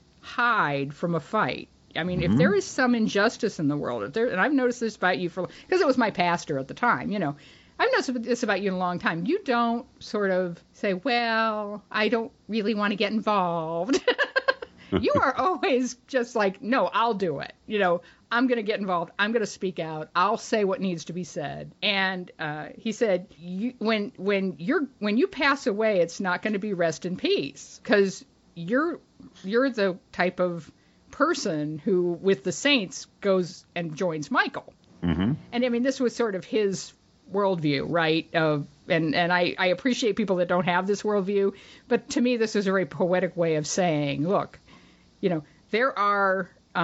hide from a fight. I mean, if there is some injustice in the world, and I've noticed this about you because it was my pastor at the time, I've noticed this about you in a long time. You don't sort of say, well, I don't really want to get involved. You are always just like, no, I'll do it. I'm going to get involved. I'm going to speak out. I'll say what needs to be said. And he said, when you pass away, it's not going to be rest in peace, because you're the type of person who, with the saints, goes and joins Michael. Mm-hmm. And I mean, this was sort of his worldview, right? And I appreciate people that don't have this worldview, but to me, this is a very poetic way of saying, look, there are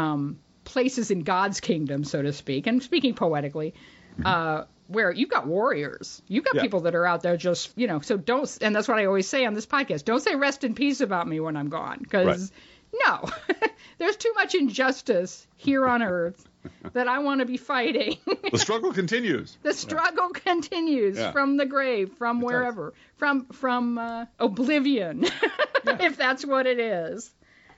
places in God's kingdom, so to speak, and speaking poetically, where you've got warriors. You've got people that are out there just, so don't, and that's what I always say on this podcast, don't say rest in peace about me when I'm gone, because no, there's too much injustice here on earth that I want to be fighting. The struggle continues. The struggle continues from the grave, from wherever, from oblivion, if that's what it is,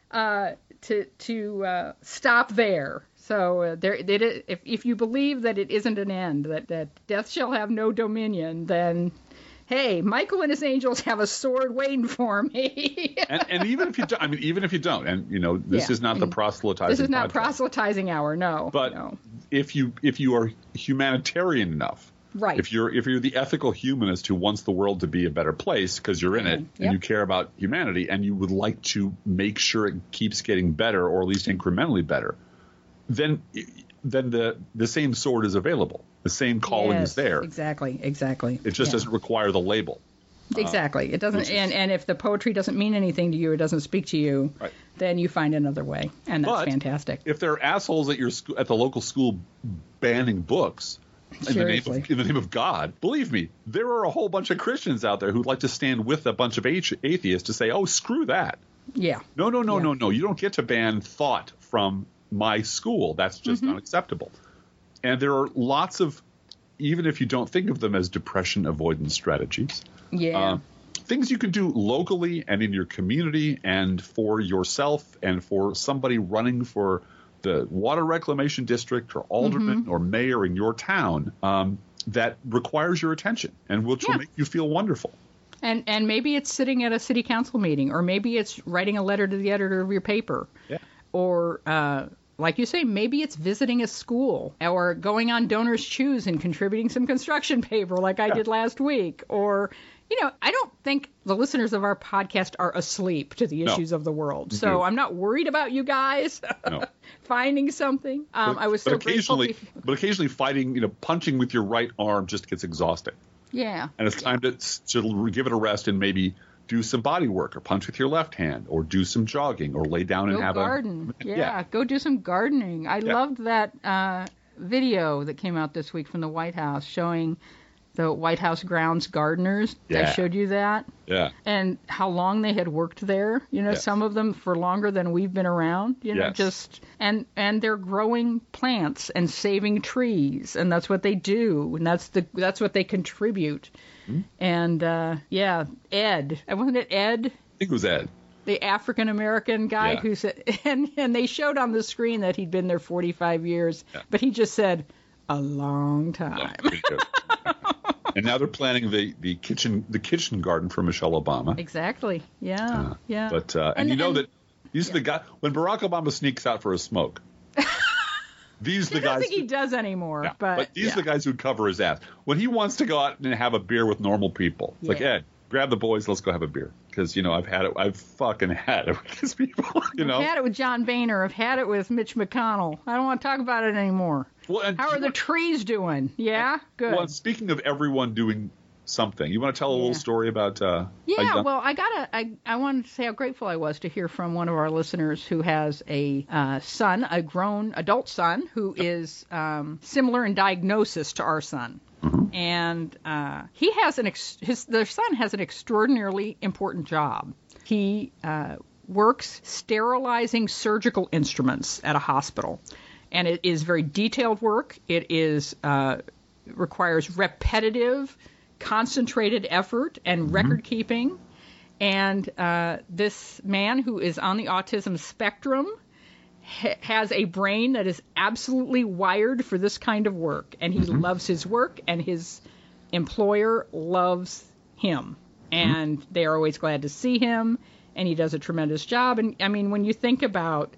to stop there. So if you believe that it isn't an end, that death shall have no dominion, then hey, Michael and his angels have a sword waiting for me. and even if you don't, even if you don't, and this is not the proselytizing. This is not podcast. Proselytizing hour, no. But if you are humanitarian enough, right? If you're the ethical humanist who wants the world to be a better place because you're in it and you care about humanity and you would like to make sure it keeps getting better, or at least incrementally better, then the same sword is available. The same calling is there. Exactly. It just doesn't require the label. Exactly. It doesn't. And if the poetry doesn't mean anything to you, it doesn't speak to you, then you find another way, and that's fantastic. If there are assholes at at the local school banning books in the name of God, believe me, there are a whole bunch of Christians out there who'd like to stand with a bunch of atheists to say, "Oh, screw that." Yeah. No. You don't get to ban thought from my school. That's just unacceptable. And there are lots of, even if you don't think of them as depression avoidance strategies, things you can do locally and in your community and for yourself and for somebody running for the water reclamation district or alderman or mayor in your town that requires your attention and which will make you feel wonderful. And maybe it's sitting at a city council meeting, or maybe it's writing a letter to the editor of your paper, or like you say, maybe it's visiting a school, or going on Donors Choose and contributing some construction paper like I did last week. Or, I don't think the listeners of our podcast are asleep to the issues of the world. So I'm not worried about you guys finding something. I was so grateful. But occasionally fighting, punching with your right arm just gets exhausting. Yeah. And it's time to give it a rest and maybe do some body work or punch with your left hand or do some jogging or lay down and have garden. a Yeah, go do some gardening. I loved that video that came out this week from the White House showing the White House grounds gardeners. Yeah. They showed you that? Yeah. And how long they had worked there. Yes. Some of them for longer than we've been around. Yes. And they're growing plants and saving trees, and that's what they do, and that's what they contribute. Mm-hmm. And Ed, wasn't it Ed? I think it was Ed. The African American guy who said, and they showed on the screen that he'd been there 45 years, but he just said a long time. And now they're planning the kitchen garden for Michelle Obama. Exactly. Yeah. But that these are the guys when Barack Obama sneaks out for a smoke. These are the guys. I don't think he does anymore. Yeah, but these are the guys who cover his ass when he wants to go out and have a beer with normal people. It's like, Ed, grab the boys, let's go have a beer. Because I've fucking had it with these people. I've had it with John Boehner. I've had it with Mitch McConnell. I don't want to talk about it anymore. Well, how are the trees doing? Yeah, good. Well, speaking of everyone doing something, you want to tell a little story about? Well, I wanted to say how grateful I was to hear from one of our listeners who has a son, a grown adult son, who is similar in diagnosis to our son. Mm-hmm. And he has their son has an extraordinarily important job. He works sterilizing surgical instruments at a hospital, and it is very detailed work. It is requires repetitive, concentrated effort and record keeping. And this man who is on the autism spectrum has a brain that is absolutely wired for this kind of work, and he loves his work, and his employer loves him, and they are always glad to see him, and he does a tremendous job. And I mean, when you think about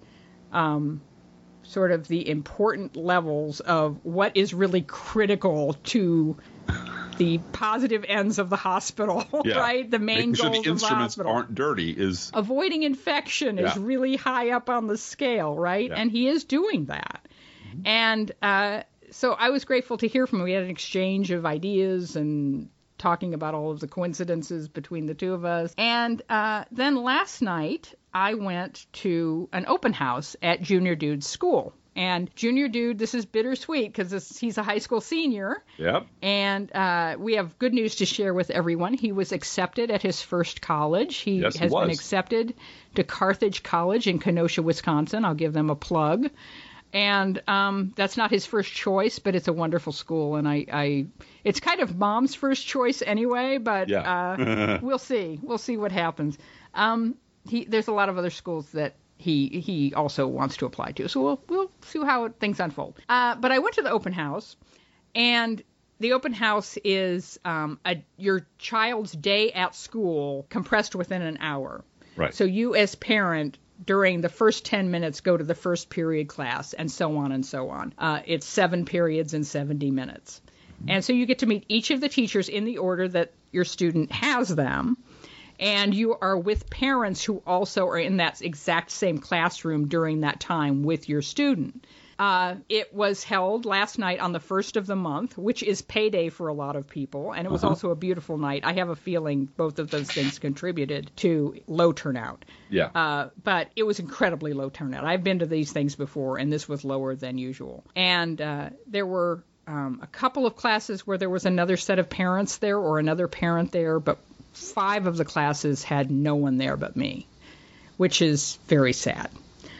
sort of the important levels of what is really critical to the positive ends of the hospital, right? The main goals of the hospital. Making sure the instruments aren't dirty is... Avoiding infection is really high up on the scale, right? Yeah. And he is doing that. Mm-hmm. And so I was grateful to hear from him. We had an exchange of ideas and talking about all of the coincidences between the two of us. And then last night, I went to an open house at Junior Dude's school. And Junior Dude, this is bittersweet because he's a high school senior. Yep. And we have good news to share with everyone. He was accepted at his first college. He has been accepted to Carthage College in Kenosha, Wisconsin. I'll give them a plug. And that's not his first choice, but it's a wonderful school. And it's kind of mom's first choice anyway, but we'll see. We'll see what happens. There's a lot of other schools that he also wants to apply to. So we'll see how things unfold. But I went to the open house, and the open house is your child's day at school compressed within an hour. Right. So you as parent, during the first 10 minutes, go to the first period class, and so on and so on. It's 7 periods in 70 minutes. Mm-hmm. And so you get to meet each of the teachers in the order that your student has them. And you are with parents who also are in that exact same classroom during that time with your student. It was held last night on the 1st of the month, which is payday for a lot of people. And it was also a beautiful night. I have a feeling both of those things contributed to low turnout. Yeah. But it was incredibly low turnout. I've been to these things before, and this was lower than usual. And there were a couple of classes where there was another set of parents there or another parent there, but 5 of the classes had no one there but me, which is very sad.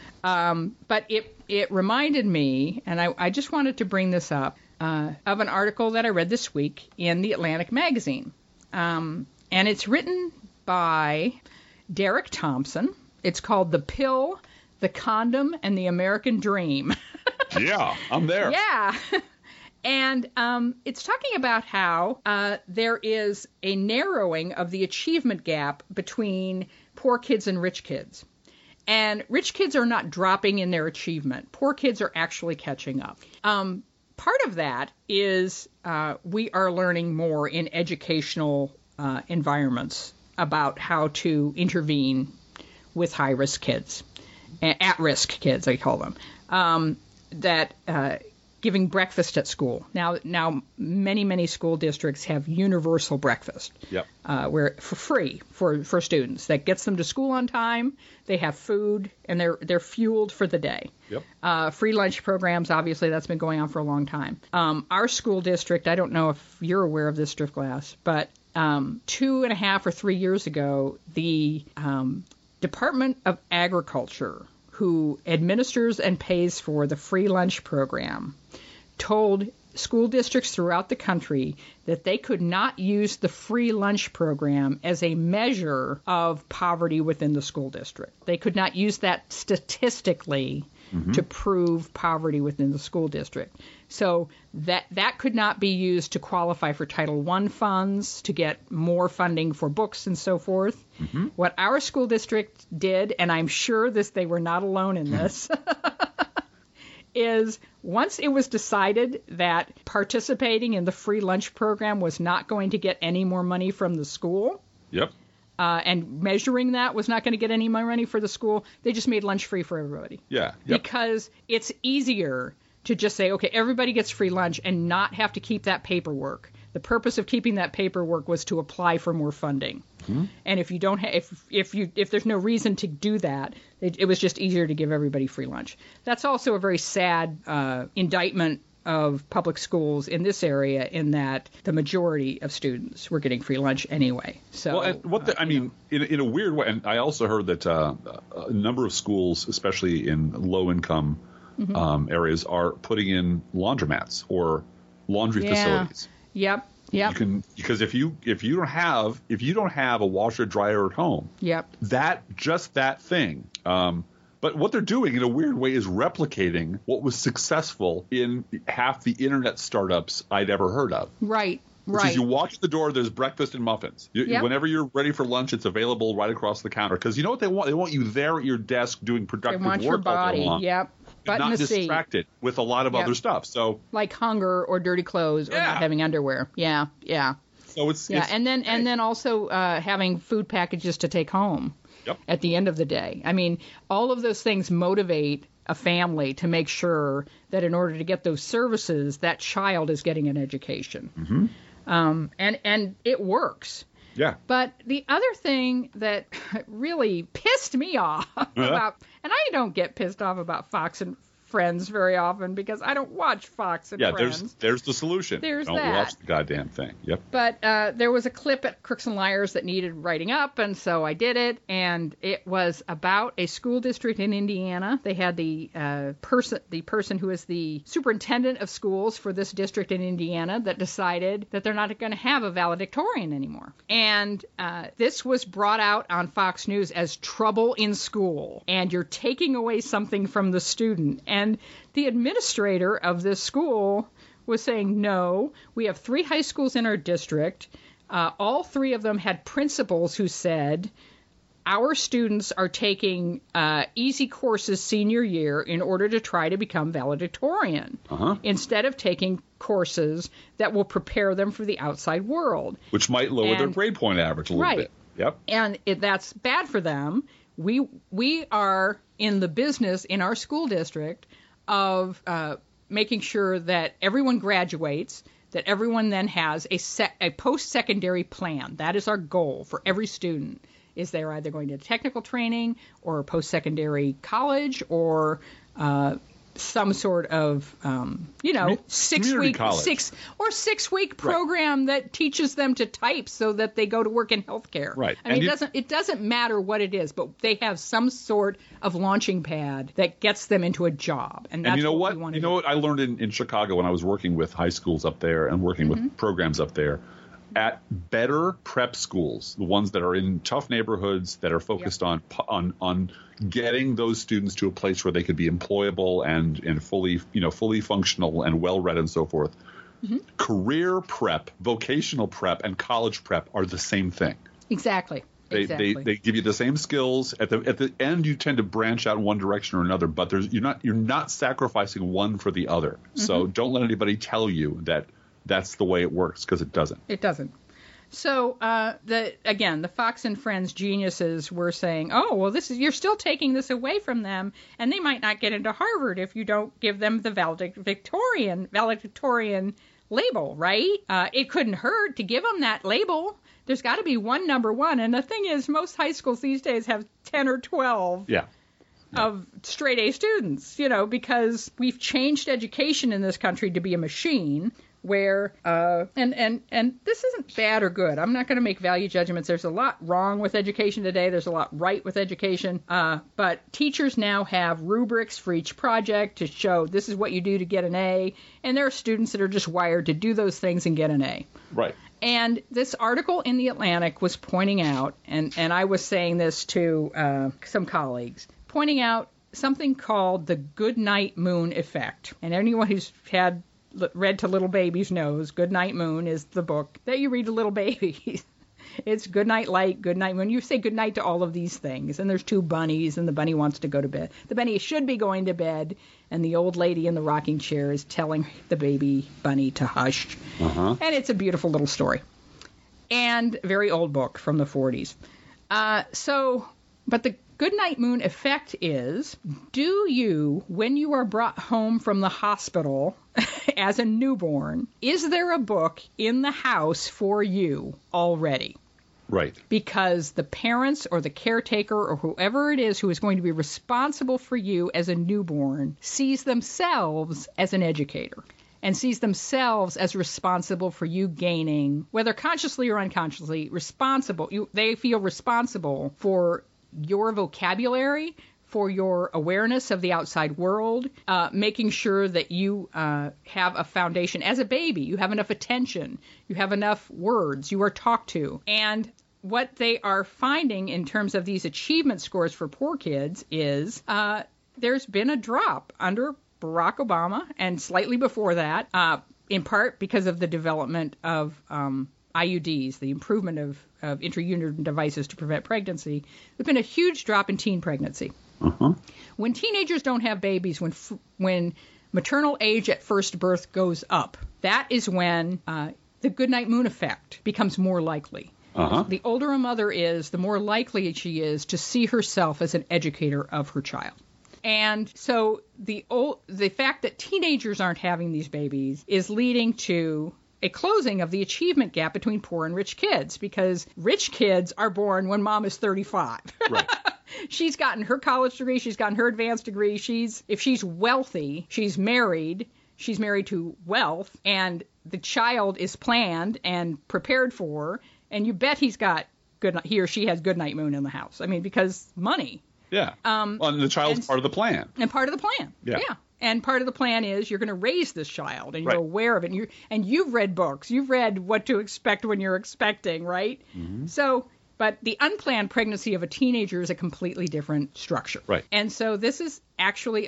But it reminded me, and I just wanted to bring this up, of an article that I read this week in the Atlantic magazine. And it's written by Derek Thompson. It's called The Pill, the Condom, and the American Dream. Yeah, I'm there. Yeah. And it's talking about how there is a narrowing of the achievement gap between poor kids and rich kids. And rich kids are not dropping in their achievement. Poor kids are actually catching up. Part of that is we are learning more in educational environments about how to intervene with high-risk kids, at-risk kids, I call them, that giving breakfast at school. Now many school districts have universal breakfast. Yep. Where for free for students. That gets them to school on time. They have food and they're fueled for the day. Yep. Free lunch programs, obviously, that's been going on for a long time. Our school district, I don't know if you're aware of this, Driftglass, but 2.5 or 3 years ago, the Department of Agriculture, who administers and pays for the free lunch program, told school districts throughout the country that they could not use the free lunch program as a measure of poverty within the school district. They could not use that statistically to prove poverty within the school district. So that could not be used to qualify for Title I funds, to get more funding for books and so forth. What our school district did, and I'm sure they were not alone in this, is once it was decided that participating in the free lunch program was not going to get any more money from the school, Yep. And measuring that was not going to get any more money for the school, they just made lunch free for everybody. Yeah. Yep. Because it's easier to just say, okay, everybody gets free lunch and not have to keep that paperwork. The purpose of keeping that paperwork was to apply for more funding. And if you don't if there's no reason to do that, it was just easier to give everybody free lunch. That's also a very sad indictment of public schools in this area, in that the majority of students were getting free lunch anyway. So, well, and in a weird way, and I also heard that a number of schools, especially in low-income areas, are putting in laundromats or laundry facilities. Yep. You can, because if you don't have a washer dryer at home, that thing. But what they're doing in a weird way is replicating what was successful in half the internet startups I'd ever heard of. Right. Which is, you walk in the door, there's breakfast and muffins. Whenever you're ready for lunch, it's available right across the counter. Because you know what they want? They want you there at your desk doing productive work. They want your body. All day long, Butt not in the distracted seat. with a lot of other stuff. So, like hunger or dirty clothes or not having underwear. Yeah. So it's and then also having food packages to take home. At the end of the day. I mean, all of those things motivate a family to make sure that in order to get those services, that child is getting an education. And it works. Yeah. But the other thing that really pissed me off about, and I don't get pissed off about Fox and Friends very often because I don't watch Fox and Friends. Yeah, there's the solution. Don't watch the goddamn thing. Yep. But there was a clip at Crooks and Liars that needed writing up, and so I did it. And it was about a school district in Indiana. They had the person who is the superintendent of schools for this district in Indiana that decided that they're not going to have a valedictorian anymore. And this was brought out on Fox News as trouble in school, and you're taking away something from the student. And the administrator of this school was saying, no, we have 3 high schools in our district. All 3 of them had principals who said, our students are taking easy courses senior year in order to try to become valedictorian, instead of taking courses that will prepare them for the outside world. Which might lower their grade point average a little bit. Yep. And that's bad for them. We are in the business in our school district of making sure that everyone graduates, that everyone then has a post-secondary plan. That is our goal for every student, is they're either going to technical training or post-secondary college or some sort of, 6-week program that teaches them to type so that they go to work in healthcare. Right. I mean, it doesn't matter what it is, but they have some sort of launching pad that gets them into a job. And that's what we want to do. You know what I learned in Chicago when I was working with high schools up there and working with programs up there? At better prep schools, the ones that are in tough neighborhoods that are focused on getting those students to a place where they could be employable and fully functional and well read and so forth. Career prep, vocational prep, and college prep are the same thing. Exactly. They give you the same skills. At the end, you tend to branch out in one direction or another, but you're not sacrificing one for the other. So don't let anybody tell you that that's the way it works, because it doesn't. It doesn't. So the Fox and Friends geniuses were saying, oh, well, you're still taking this away from them, and they might not get into Harvard if you don't give them the valedictorian label, right? It couldn't hurt to give them that label. There's got to be one number one. And the thing is, most high schools these days have 10 or 12 of straight A students, because we've changed education in this country to be a machine where, and this isn't bad or good. I'm not going to make value judgments. There's a lot wrong with education today. There's a lot right with education. But teachers now have rubrics for each project to show this is what you do to get an A. And there are students that are just wired to do those things and get an A. Right. And this article in The Atlantic was pointing out, and I was saying this to some colleagues, pointing out something called the Goodnight Moon effect. And anyone who's read to little babies knows Goodnight Moon is the book that you read to little babies. It's Goodnight Light, Goodnight Moon. You say goodnight to all of these things. And there's two bunnies, and the bunny wants to go to bed. The bunny should be going to bed, and the old lady in the rocking chair is telling the baby bunny to hush. And it's a beautiful little story. And a very old book from the 40s. But the Goodnight Moon effect is, do you, when you are brought home from the hospital as a newborn, is there a book in the house for you already? Right. Because the parents or the caretaker or whoever it is who is going to be responsible for you as a newborn sees themselves as an educator and sees themselves as responsible for you gaining, whether consciously or unconsciously, they feel responsible for your vocabulary, for your awareness of the outside world, making sure that you have a foundation. As a baby, you have enough attention, you have enough words, you are talked to. And what they are finding in terms of these achievement scores for poor kids is there's been a drop under Barack Obama and slightly before that, in part because of the development of IUDs, the improvement of intrauterine devices to prevent pregnancy. There's been a huge drop in teen pregnancy. When teenagers don't have babies, when maternal age at first birth goes up, that is when the Goodnight Moon effect becomes more likely. The older a mother is, the more likely she is to see herself as an educator of her child. And so the fact that teenagers aren't having these babies is leading to a closing of the achievement gap between poor and rich kids, because rich kids are born when mom is 35. Right. She's gotten her college degree. She's gotten her advanced degree. If she's wealthy, she's married to wealth, and the child is planned and prepared for, and you bet he or she has Goodnight Moon in the house. I mean, because money. Yeah. And the child's part of the plan. And part of the plan. Yeah. And part of the plan is you're going to raise this child, and you're aware of it. And you've read books. You've read what to expect when you're expecting, right? So, but the unplanned pregnancy of a teenager is a completely different structure. Right. And so this is actually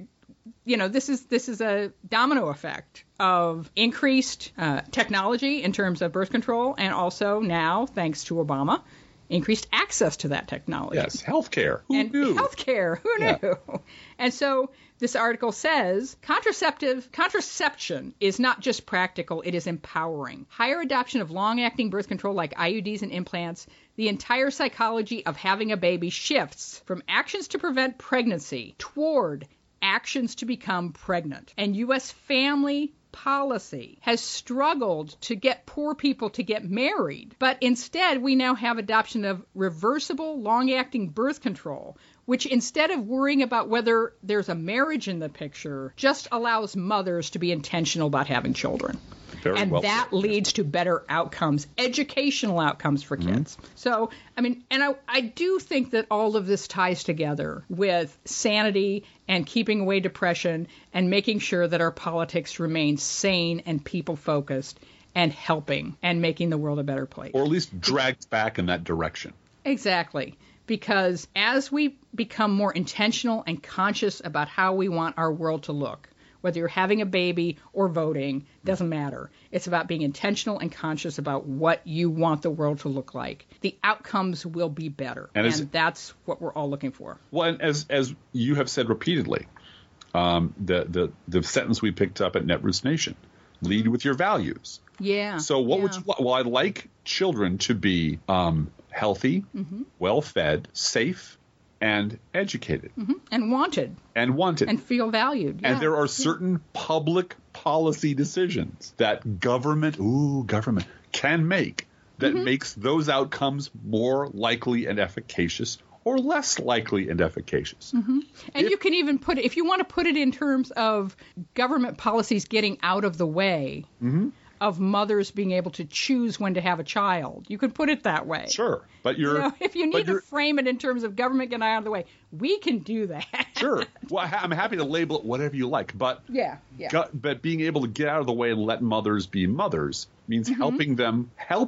this is a domino effect of increased technology in terms of birth control, and also now, thanks to Obama, increased access to that technology. Yes, healthcare. Who knew? Healthcare. Who knew? And so this article says contraception is not just practical, it is empowering. Higher adoption of long-acting birth control like IUDs and implants, the entire psychology of having a baby shifts from actions to prevent pregnancy toward actions to become pregnant. And U.S. family policy has struggled to get poor people to get married, but instead we now have adoption of reversible long-acting birth control, which instead of worrying about whether there's a marriage in the picture, just allows mothers to be intentional about having children. That leads to better outcomes, educational outcomes for kids. So, I mean, and I do think that all of this ties together with sanity and keeping away depression and making sure that our politics remain sane and people-focused and helping and making the world a better place. Or at least dragged back in that direction. Exactly. Because as we become more intentional and conscious about how we want our world to look, whether you're having a baby or voting, doesn't matter. It's about being intentional and conscious about what you want the world to look like. The outcomes will be better, and that's what we're all looking for. Well, and as you have said repeatedly, the sentence we picked up at Netroots Nation, Lead with your values. Yeah. So what would you? Well, I like children to be healthy, well-fed, safe, and educated, and wanted, and feel valued. Yeah. And there are certain public policy decisions that government can make that makes those outcomes more likely and efficacious or less likely and efficacious. And you can even put it, if you want to put it in terms of government policies getting out of the way of mothers being able to choose when to have a child. You could put it that way. Sure. But if you need to frame it in terms of government getting out of the way, we can do that. Sure. Well, I'm happy to label it whatever you like. But but being able to get out of the way and let mothers be mothers means helping them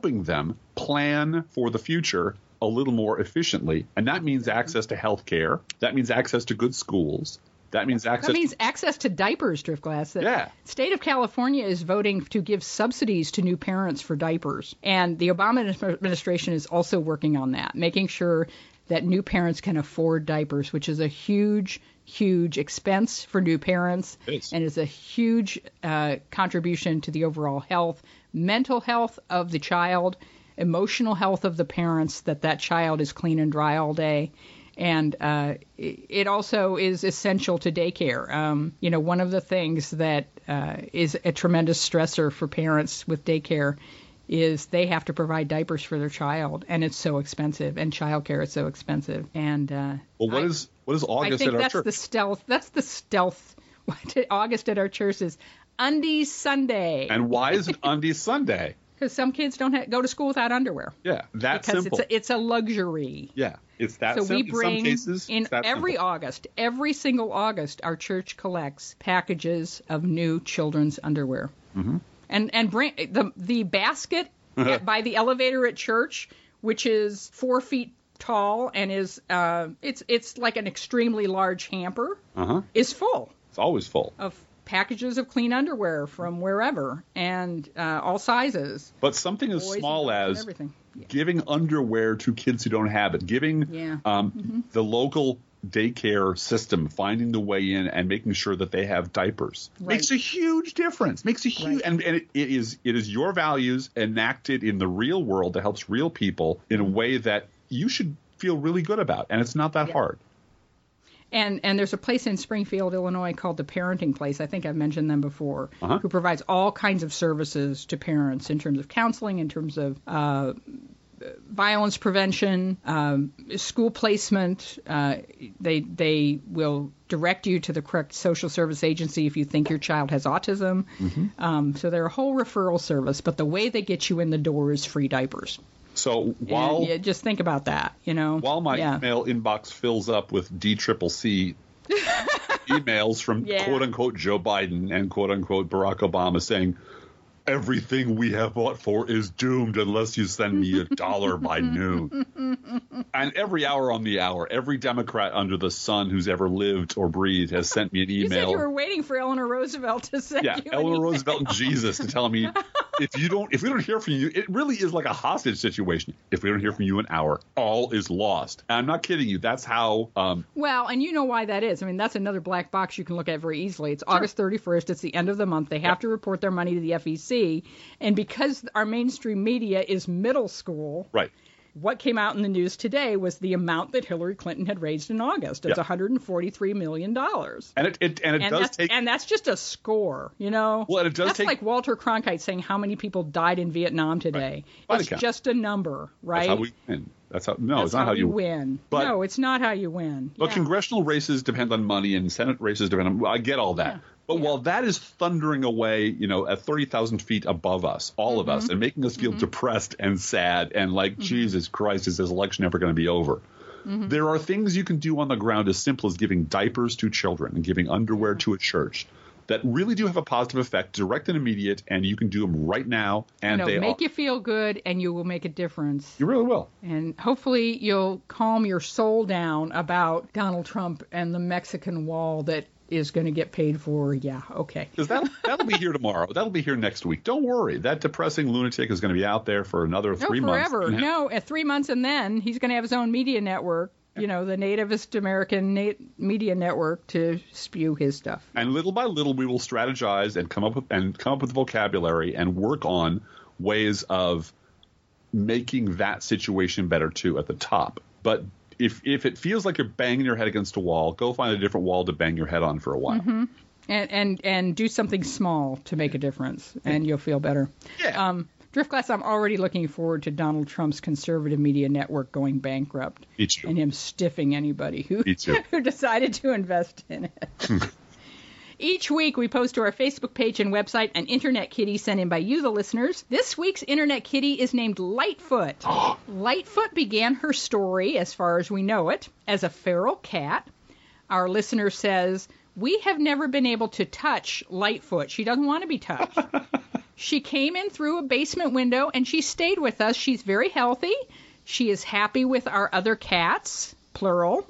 plan for the future a little more efficiently. And that means access to health care. That means access to good schools. That means access to diapers, Driftglass. The state of California is voting to give subsidies to new parents for diapers. And the Obama administration is also working on that, making sure that new parents can afford diapers, which is a huge, huge expense for new parents and is a huge contribution to the overall health, mental health of the child, emotional health of the parents, that child is clean and dry all day. And it also is essential to daycare. One of the things that is a tremendous stressor for parents with daycare is they have to provide diapers for their child, and it's so expensive, and childcare is so expensive. And what is August at our church? I think that's the stealth. August at our church is Undies Sunday. And why is it Undies Sunday? Because some kids don't go to school without underwear. Yeah, that's simple. It's a luxury. Yeah, it's that simple. So we bring, in some cases, in every August, every single August, our church collects packages of new children's underwear. And bring the basket by the elevator at church, which is 4 feet tall and is it's like an extremely large hamper, is full. It's always full of packages of clean underwear from wherever and all sizes. But something as small as giving underwear to kids who don't have it, giving the local daycare system finding the way in and making sure that they have diapers makes a huge difference. And it is your values enacted in the real world that helps real people in a way that you should feel really good about, and it's not that hard. And there's a place in Springfield, Illinois called the Parenting Place. I think I've mentioned them before, who provides all kinds of services to parents in terms of counseling, in terms of violence prevention, school placement. They will direct you to the correct social service agency if you think your child has autism. So they're a whole referral service, but the way they get you in the door is free diapers. So just think about that, While my email inbox fills up with DCCC emails from quote-unquote Joe Biden and quote-unquote Barack Obama saying, everything we have fought for is doomed unless you send me $1 by noon. And every hour on the hour, every Democrat under the sun who's ever lived or breathed has sent me an email. You said you were waiting for Eleanor Roosevelt to send you an Eleanor email. Roosevelt and Jesus to tell me, if we don't hear from you, it really is like a hostage situation. If we don't hear from you an hour, all is lost. And I'm not kidding you. That's how. Well, and you know why that is. I mean, that's another black box you can look at very easily. It's August 31st. It's the end of the month. They have to report their money to the FEC. And because our mainstream media is middle school, what came out in the news today was the amount that Hillary Clinton had raised in August. It's $143 million. And that's just a score, Well, and it does that's like Walter Cronkite saying how many people died in Vietnam today. It's just a number, right? That's how we win. It's not how you win. No, it's not how you win. But congressional races depend on money, and Senate races depend on. I get all that. Yeah. But while that is thundering away, at 30,000 feet above us, all of us, and making us feel depressed and sad and like, Jesus Christ, is this election ever going to be over? There are things you can do on the ground as simple as giving diapers to children and giving underwear to a church that really do have a positive effect, direct and immediate, and you can do them right now. And they make you feel good, and you will make a difference. You really will. And hopefully you'll calm your soul down about Donald Trump and the Mexican wall that is going to get paid for. Yeah, okay. Because that'll be here tomorrow. That'll be here next week. Don't worry. That depressing lunatic is going to be out there for another 3 months. Forever. No, 3 months, and then he's going to have his own media network the nativist American media network to spew his stuff. And little by little, we will strategize and come up with the vocabulary and work on ways of making that situation better too at the top. But if it feels like you're banging your head against a wall, go find a different wall to bang your head on for a while. Mm-hmm. And do something small to make a difference, and you'll feel better. Yeah. Driftglass, I'm already looking forward to Donald Trump's conservative media network going bankrupt. Me too. And him stiffing anybody who decided to invest in it. Each week, we post to our Facebook page and website an Internet Kitty sent in by you, the listeners. This week's Internet Kitty is named Lightfoot. Lightfoot began her story, as far as we know it, as a feral cat. Our listener says, "We have never been able to touch Lightfoot. She doesn't want to be touched. She came in through a basement window, and she stayed with us. She's very healthy. She is happy with our other cats, plural."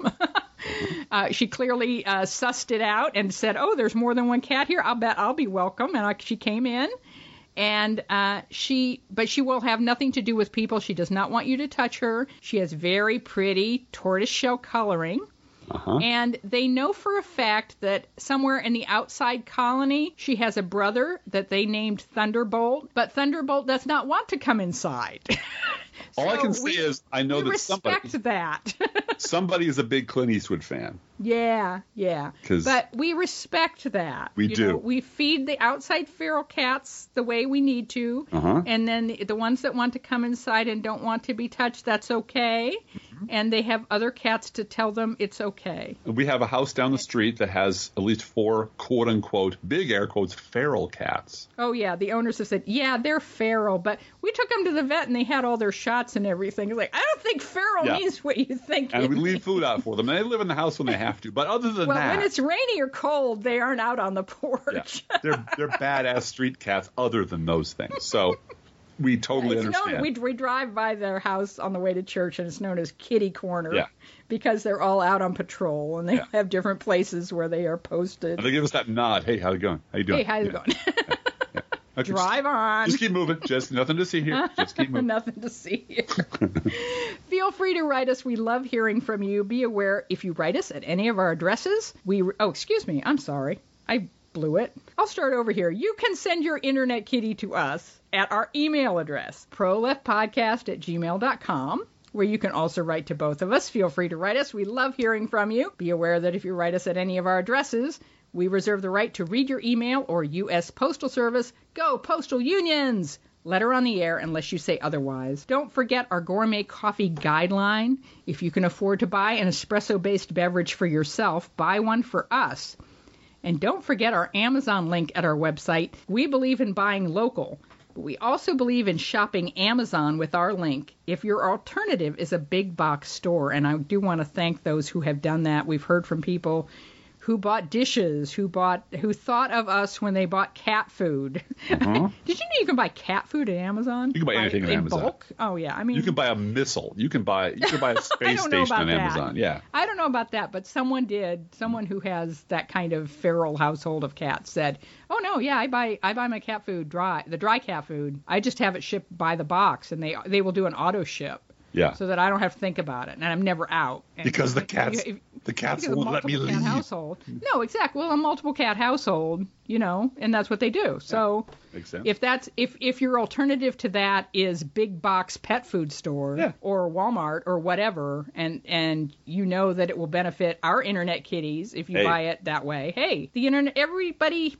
She clearly sussed it out and said, "Oh, there's more than one cat here. I'll bet I'll be welcome." And she came in, and she will have nothing to do with people. She does not want you to touch her. She has very pretty tortoiseshell coloring. Uh-huh. And they know for a fact that somewhere in the outside colony, she has a brother that they named Thunderbolt, but Thunderbolt does not want to come inside. All I can say is I know that somebody is a big Clint Eastwood fan. Yeah. But we respect that. We do. We feed the outside feral cats the way we need to. Uh-huh. And then the ones that want to come inside and don't want to be touched, that's okay. Mm-hmm. And they have other cats to tell them it's okay. We have a house down the street that has at least 4, quote-unquote, big air quotes, feral cats. Oh, yeah. The owners have said, yeah, they're feral, but we took them to the vet and they had all their shots and everything. It's like, I don't think feral means what you think. And we leave food out for them. And they live in the house when they have to. But other than that, when it's rainy or cold, they aren't out on the porch. Yeah. They're badass street cats other than those things. So we totally understand. We drive by their house on the way to church, and it's known as Kitty Corner because they're all out on patrol, and they have different places where they are posted. And they give us that nod. Hey, how's it going? How you doing? Hey, how's it going? Okay, drive on. Just keep moving. Just nothing to see here. Just keep moving. Nothing to see here. Feel free to write us. We love hearing from you. Be aware if you write us at any of our addresses, excuse me. I'm sorry. I blew it. I'll start over here. You can send your Internet Kitty to us at our email address, proleftpodcast@gmail.com, where you can also write to both of us. Feel free to write us. We love hearing from you. Be aware that if you write us at any of our addresses, we reserve the right to read your email or U.S. Postal Service. Go Postal Unions! Letter on the air unless you say otherwise. Don't forget our gourmet coffee guideline. If you can afford to buy an espresso-based beverage for yourself, buy one for us. And don't forget our Amazon link at our website. We believe in buying local, but we also believe in shopping Amazon with our link if your alternative is a big box store. And I do want to thank those who have done that. We've heard from people who bought dishes, who thought of us when they bought cat food. Uh-huh. Did you know you can buy cat food at Amazon? You can buy anything on Amazon. Bulk? Oh yeah, I mean you can buy a missile. You can buy a space station on Amazon. Yeah. I don't know about that, but someone did. Someone who has that kind of feral household of cats said, "Oh no, yeah, I buy my cat food the dry cat food. I just have it shipped by the box, and they will do an auto ship." Yeah. So that I don't have to think about it, and I'm never out. And because the cats won't let me leave. Household. No, exactly. Well, a multiple cat household, and that's what they do. So makes sense. if your alternative to that is big box pet food store or Walmart or whatever, and you know that it will benefit our Internet Kitties if you buy it that way. Hey, the internet, everybody.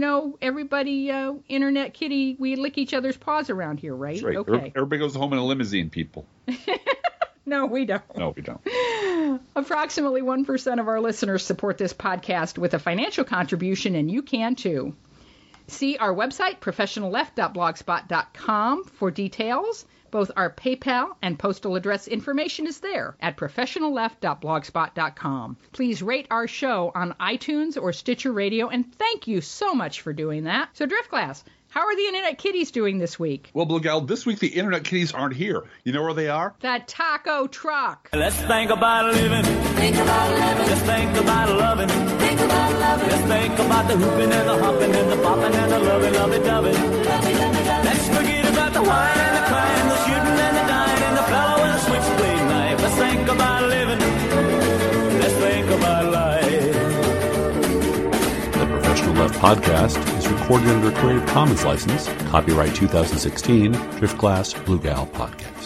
Internet Kitty, we lick each other's paws around here, right? That's right. Okay. Everybody goes home in a limousine, people. No, we don't. No, we don't. Approximately 1% of our listeners support this podcast with a financial contribution, and you can too. See our website, professionalleft.blogspot.com, for details. Both our PayPal and postal address information is there at professionalleft.blogspot.com. Please rate our show on iTunes or Stitcher Radio, and thank you so much for doing that. So, Driftglass, how are the Internet Kitties doing this week? Well, Blue Gal, this week the Internet Kitties aren't here. You know where they are? The taco truck. Let's think about living. Think about living. Let's think about loving. Think about loving. Let's think about the hooping and the hopping and the popping and the lovey-dovey. Let's forget about the wine and the crying, the shooting and the dying, and the fellow with the switchblade knife. Let's think about living. podcast is recorded under a Creative Commons license, copyright 2016, Driftglass Blue Gal Podcast.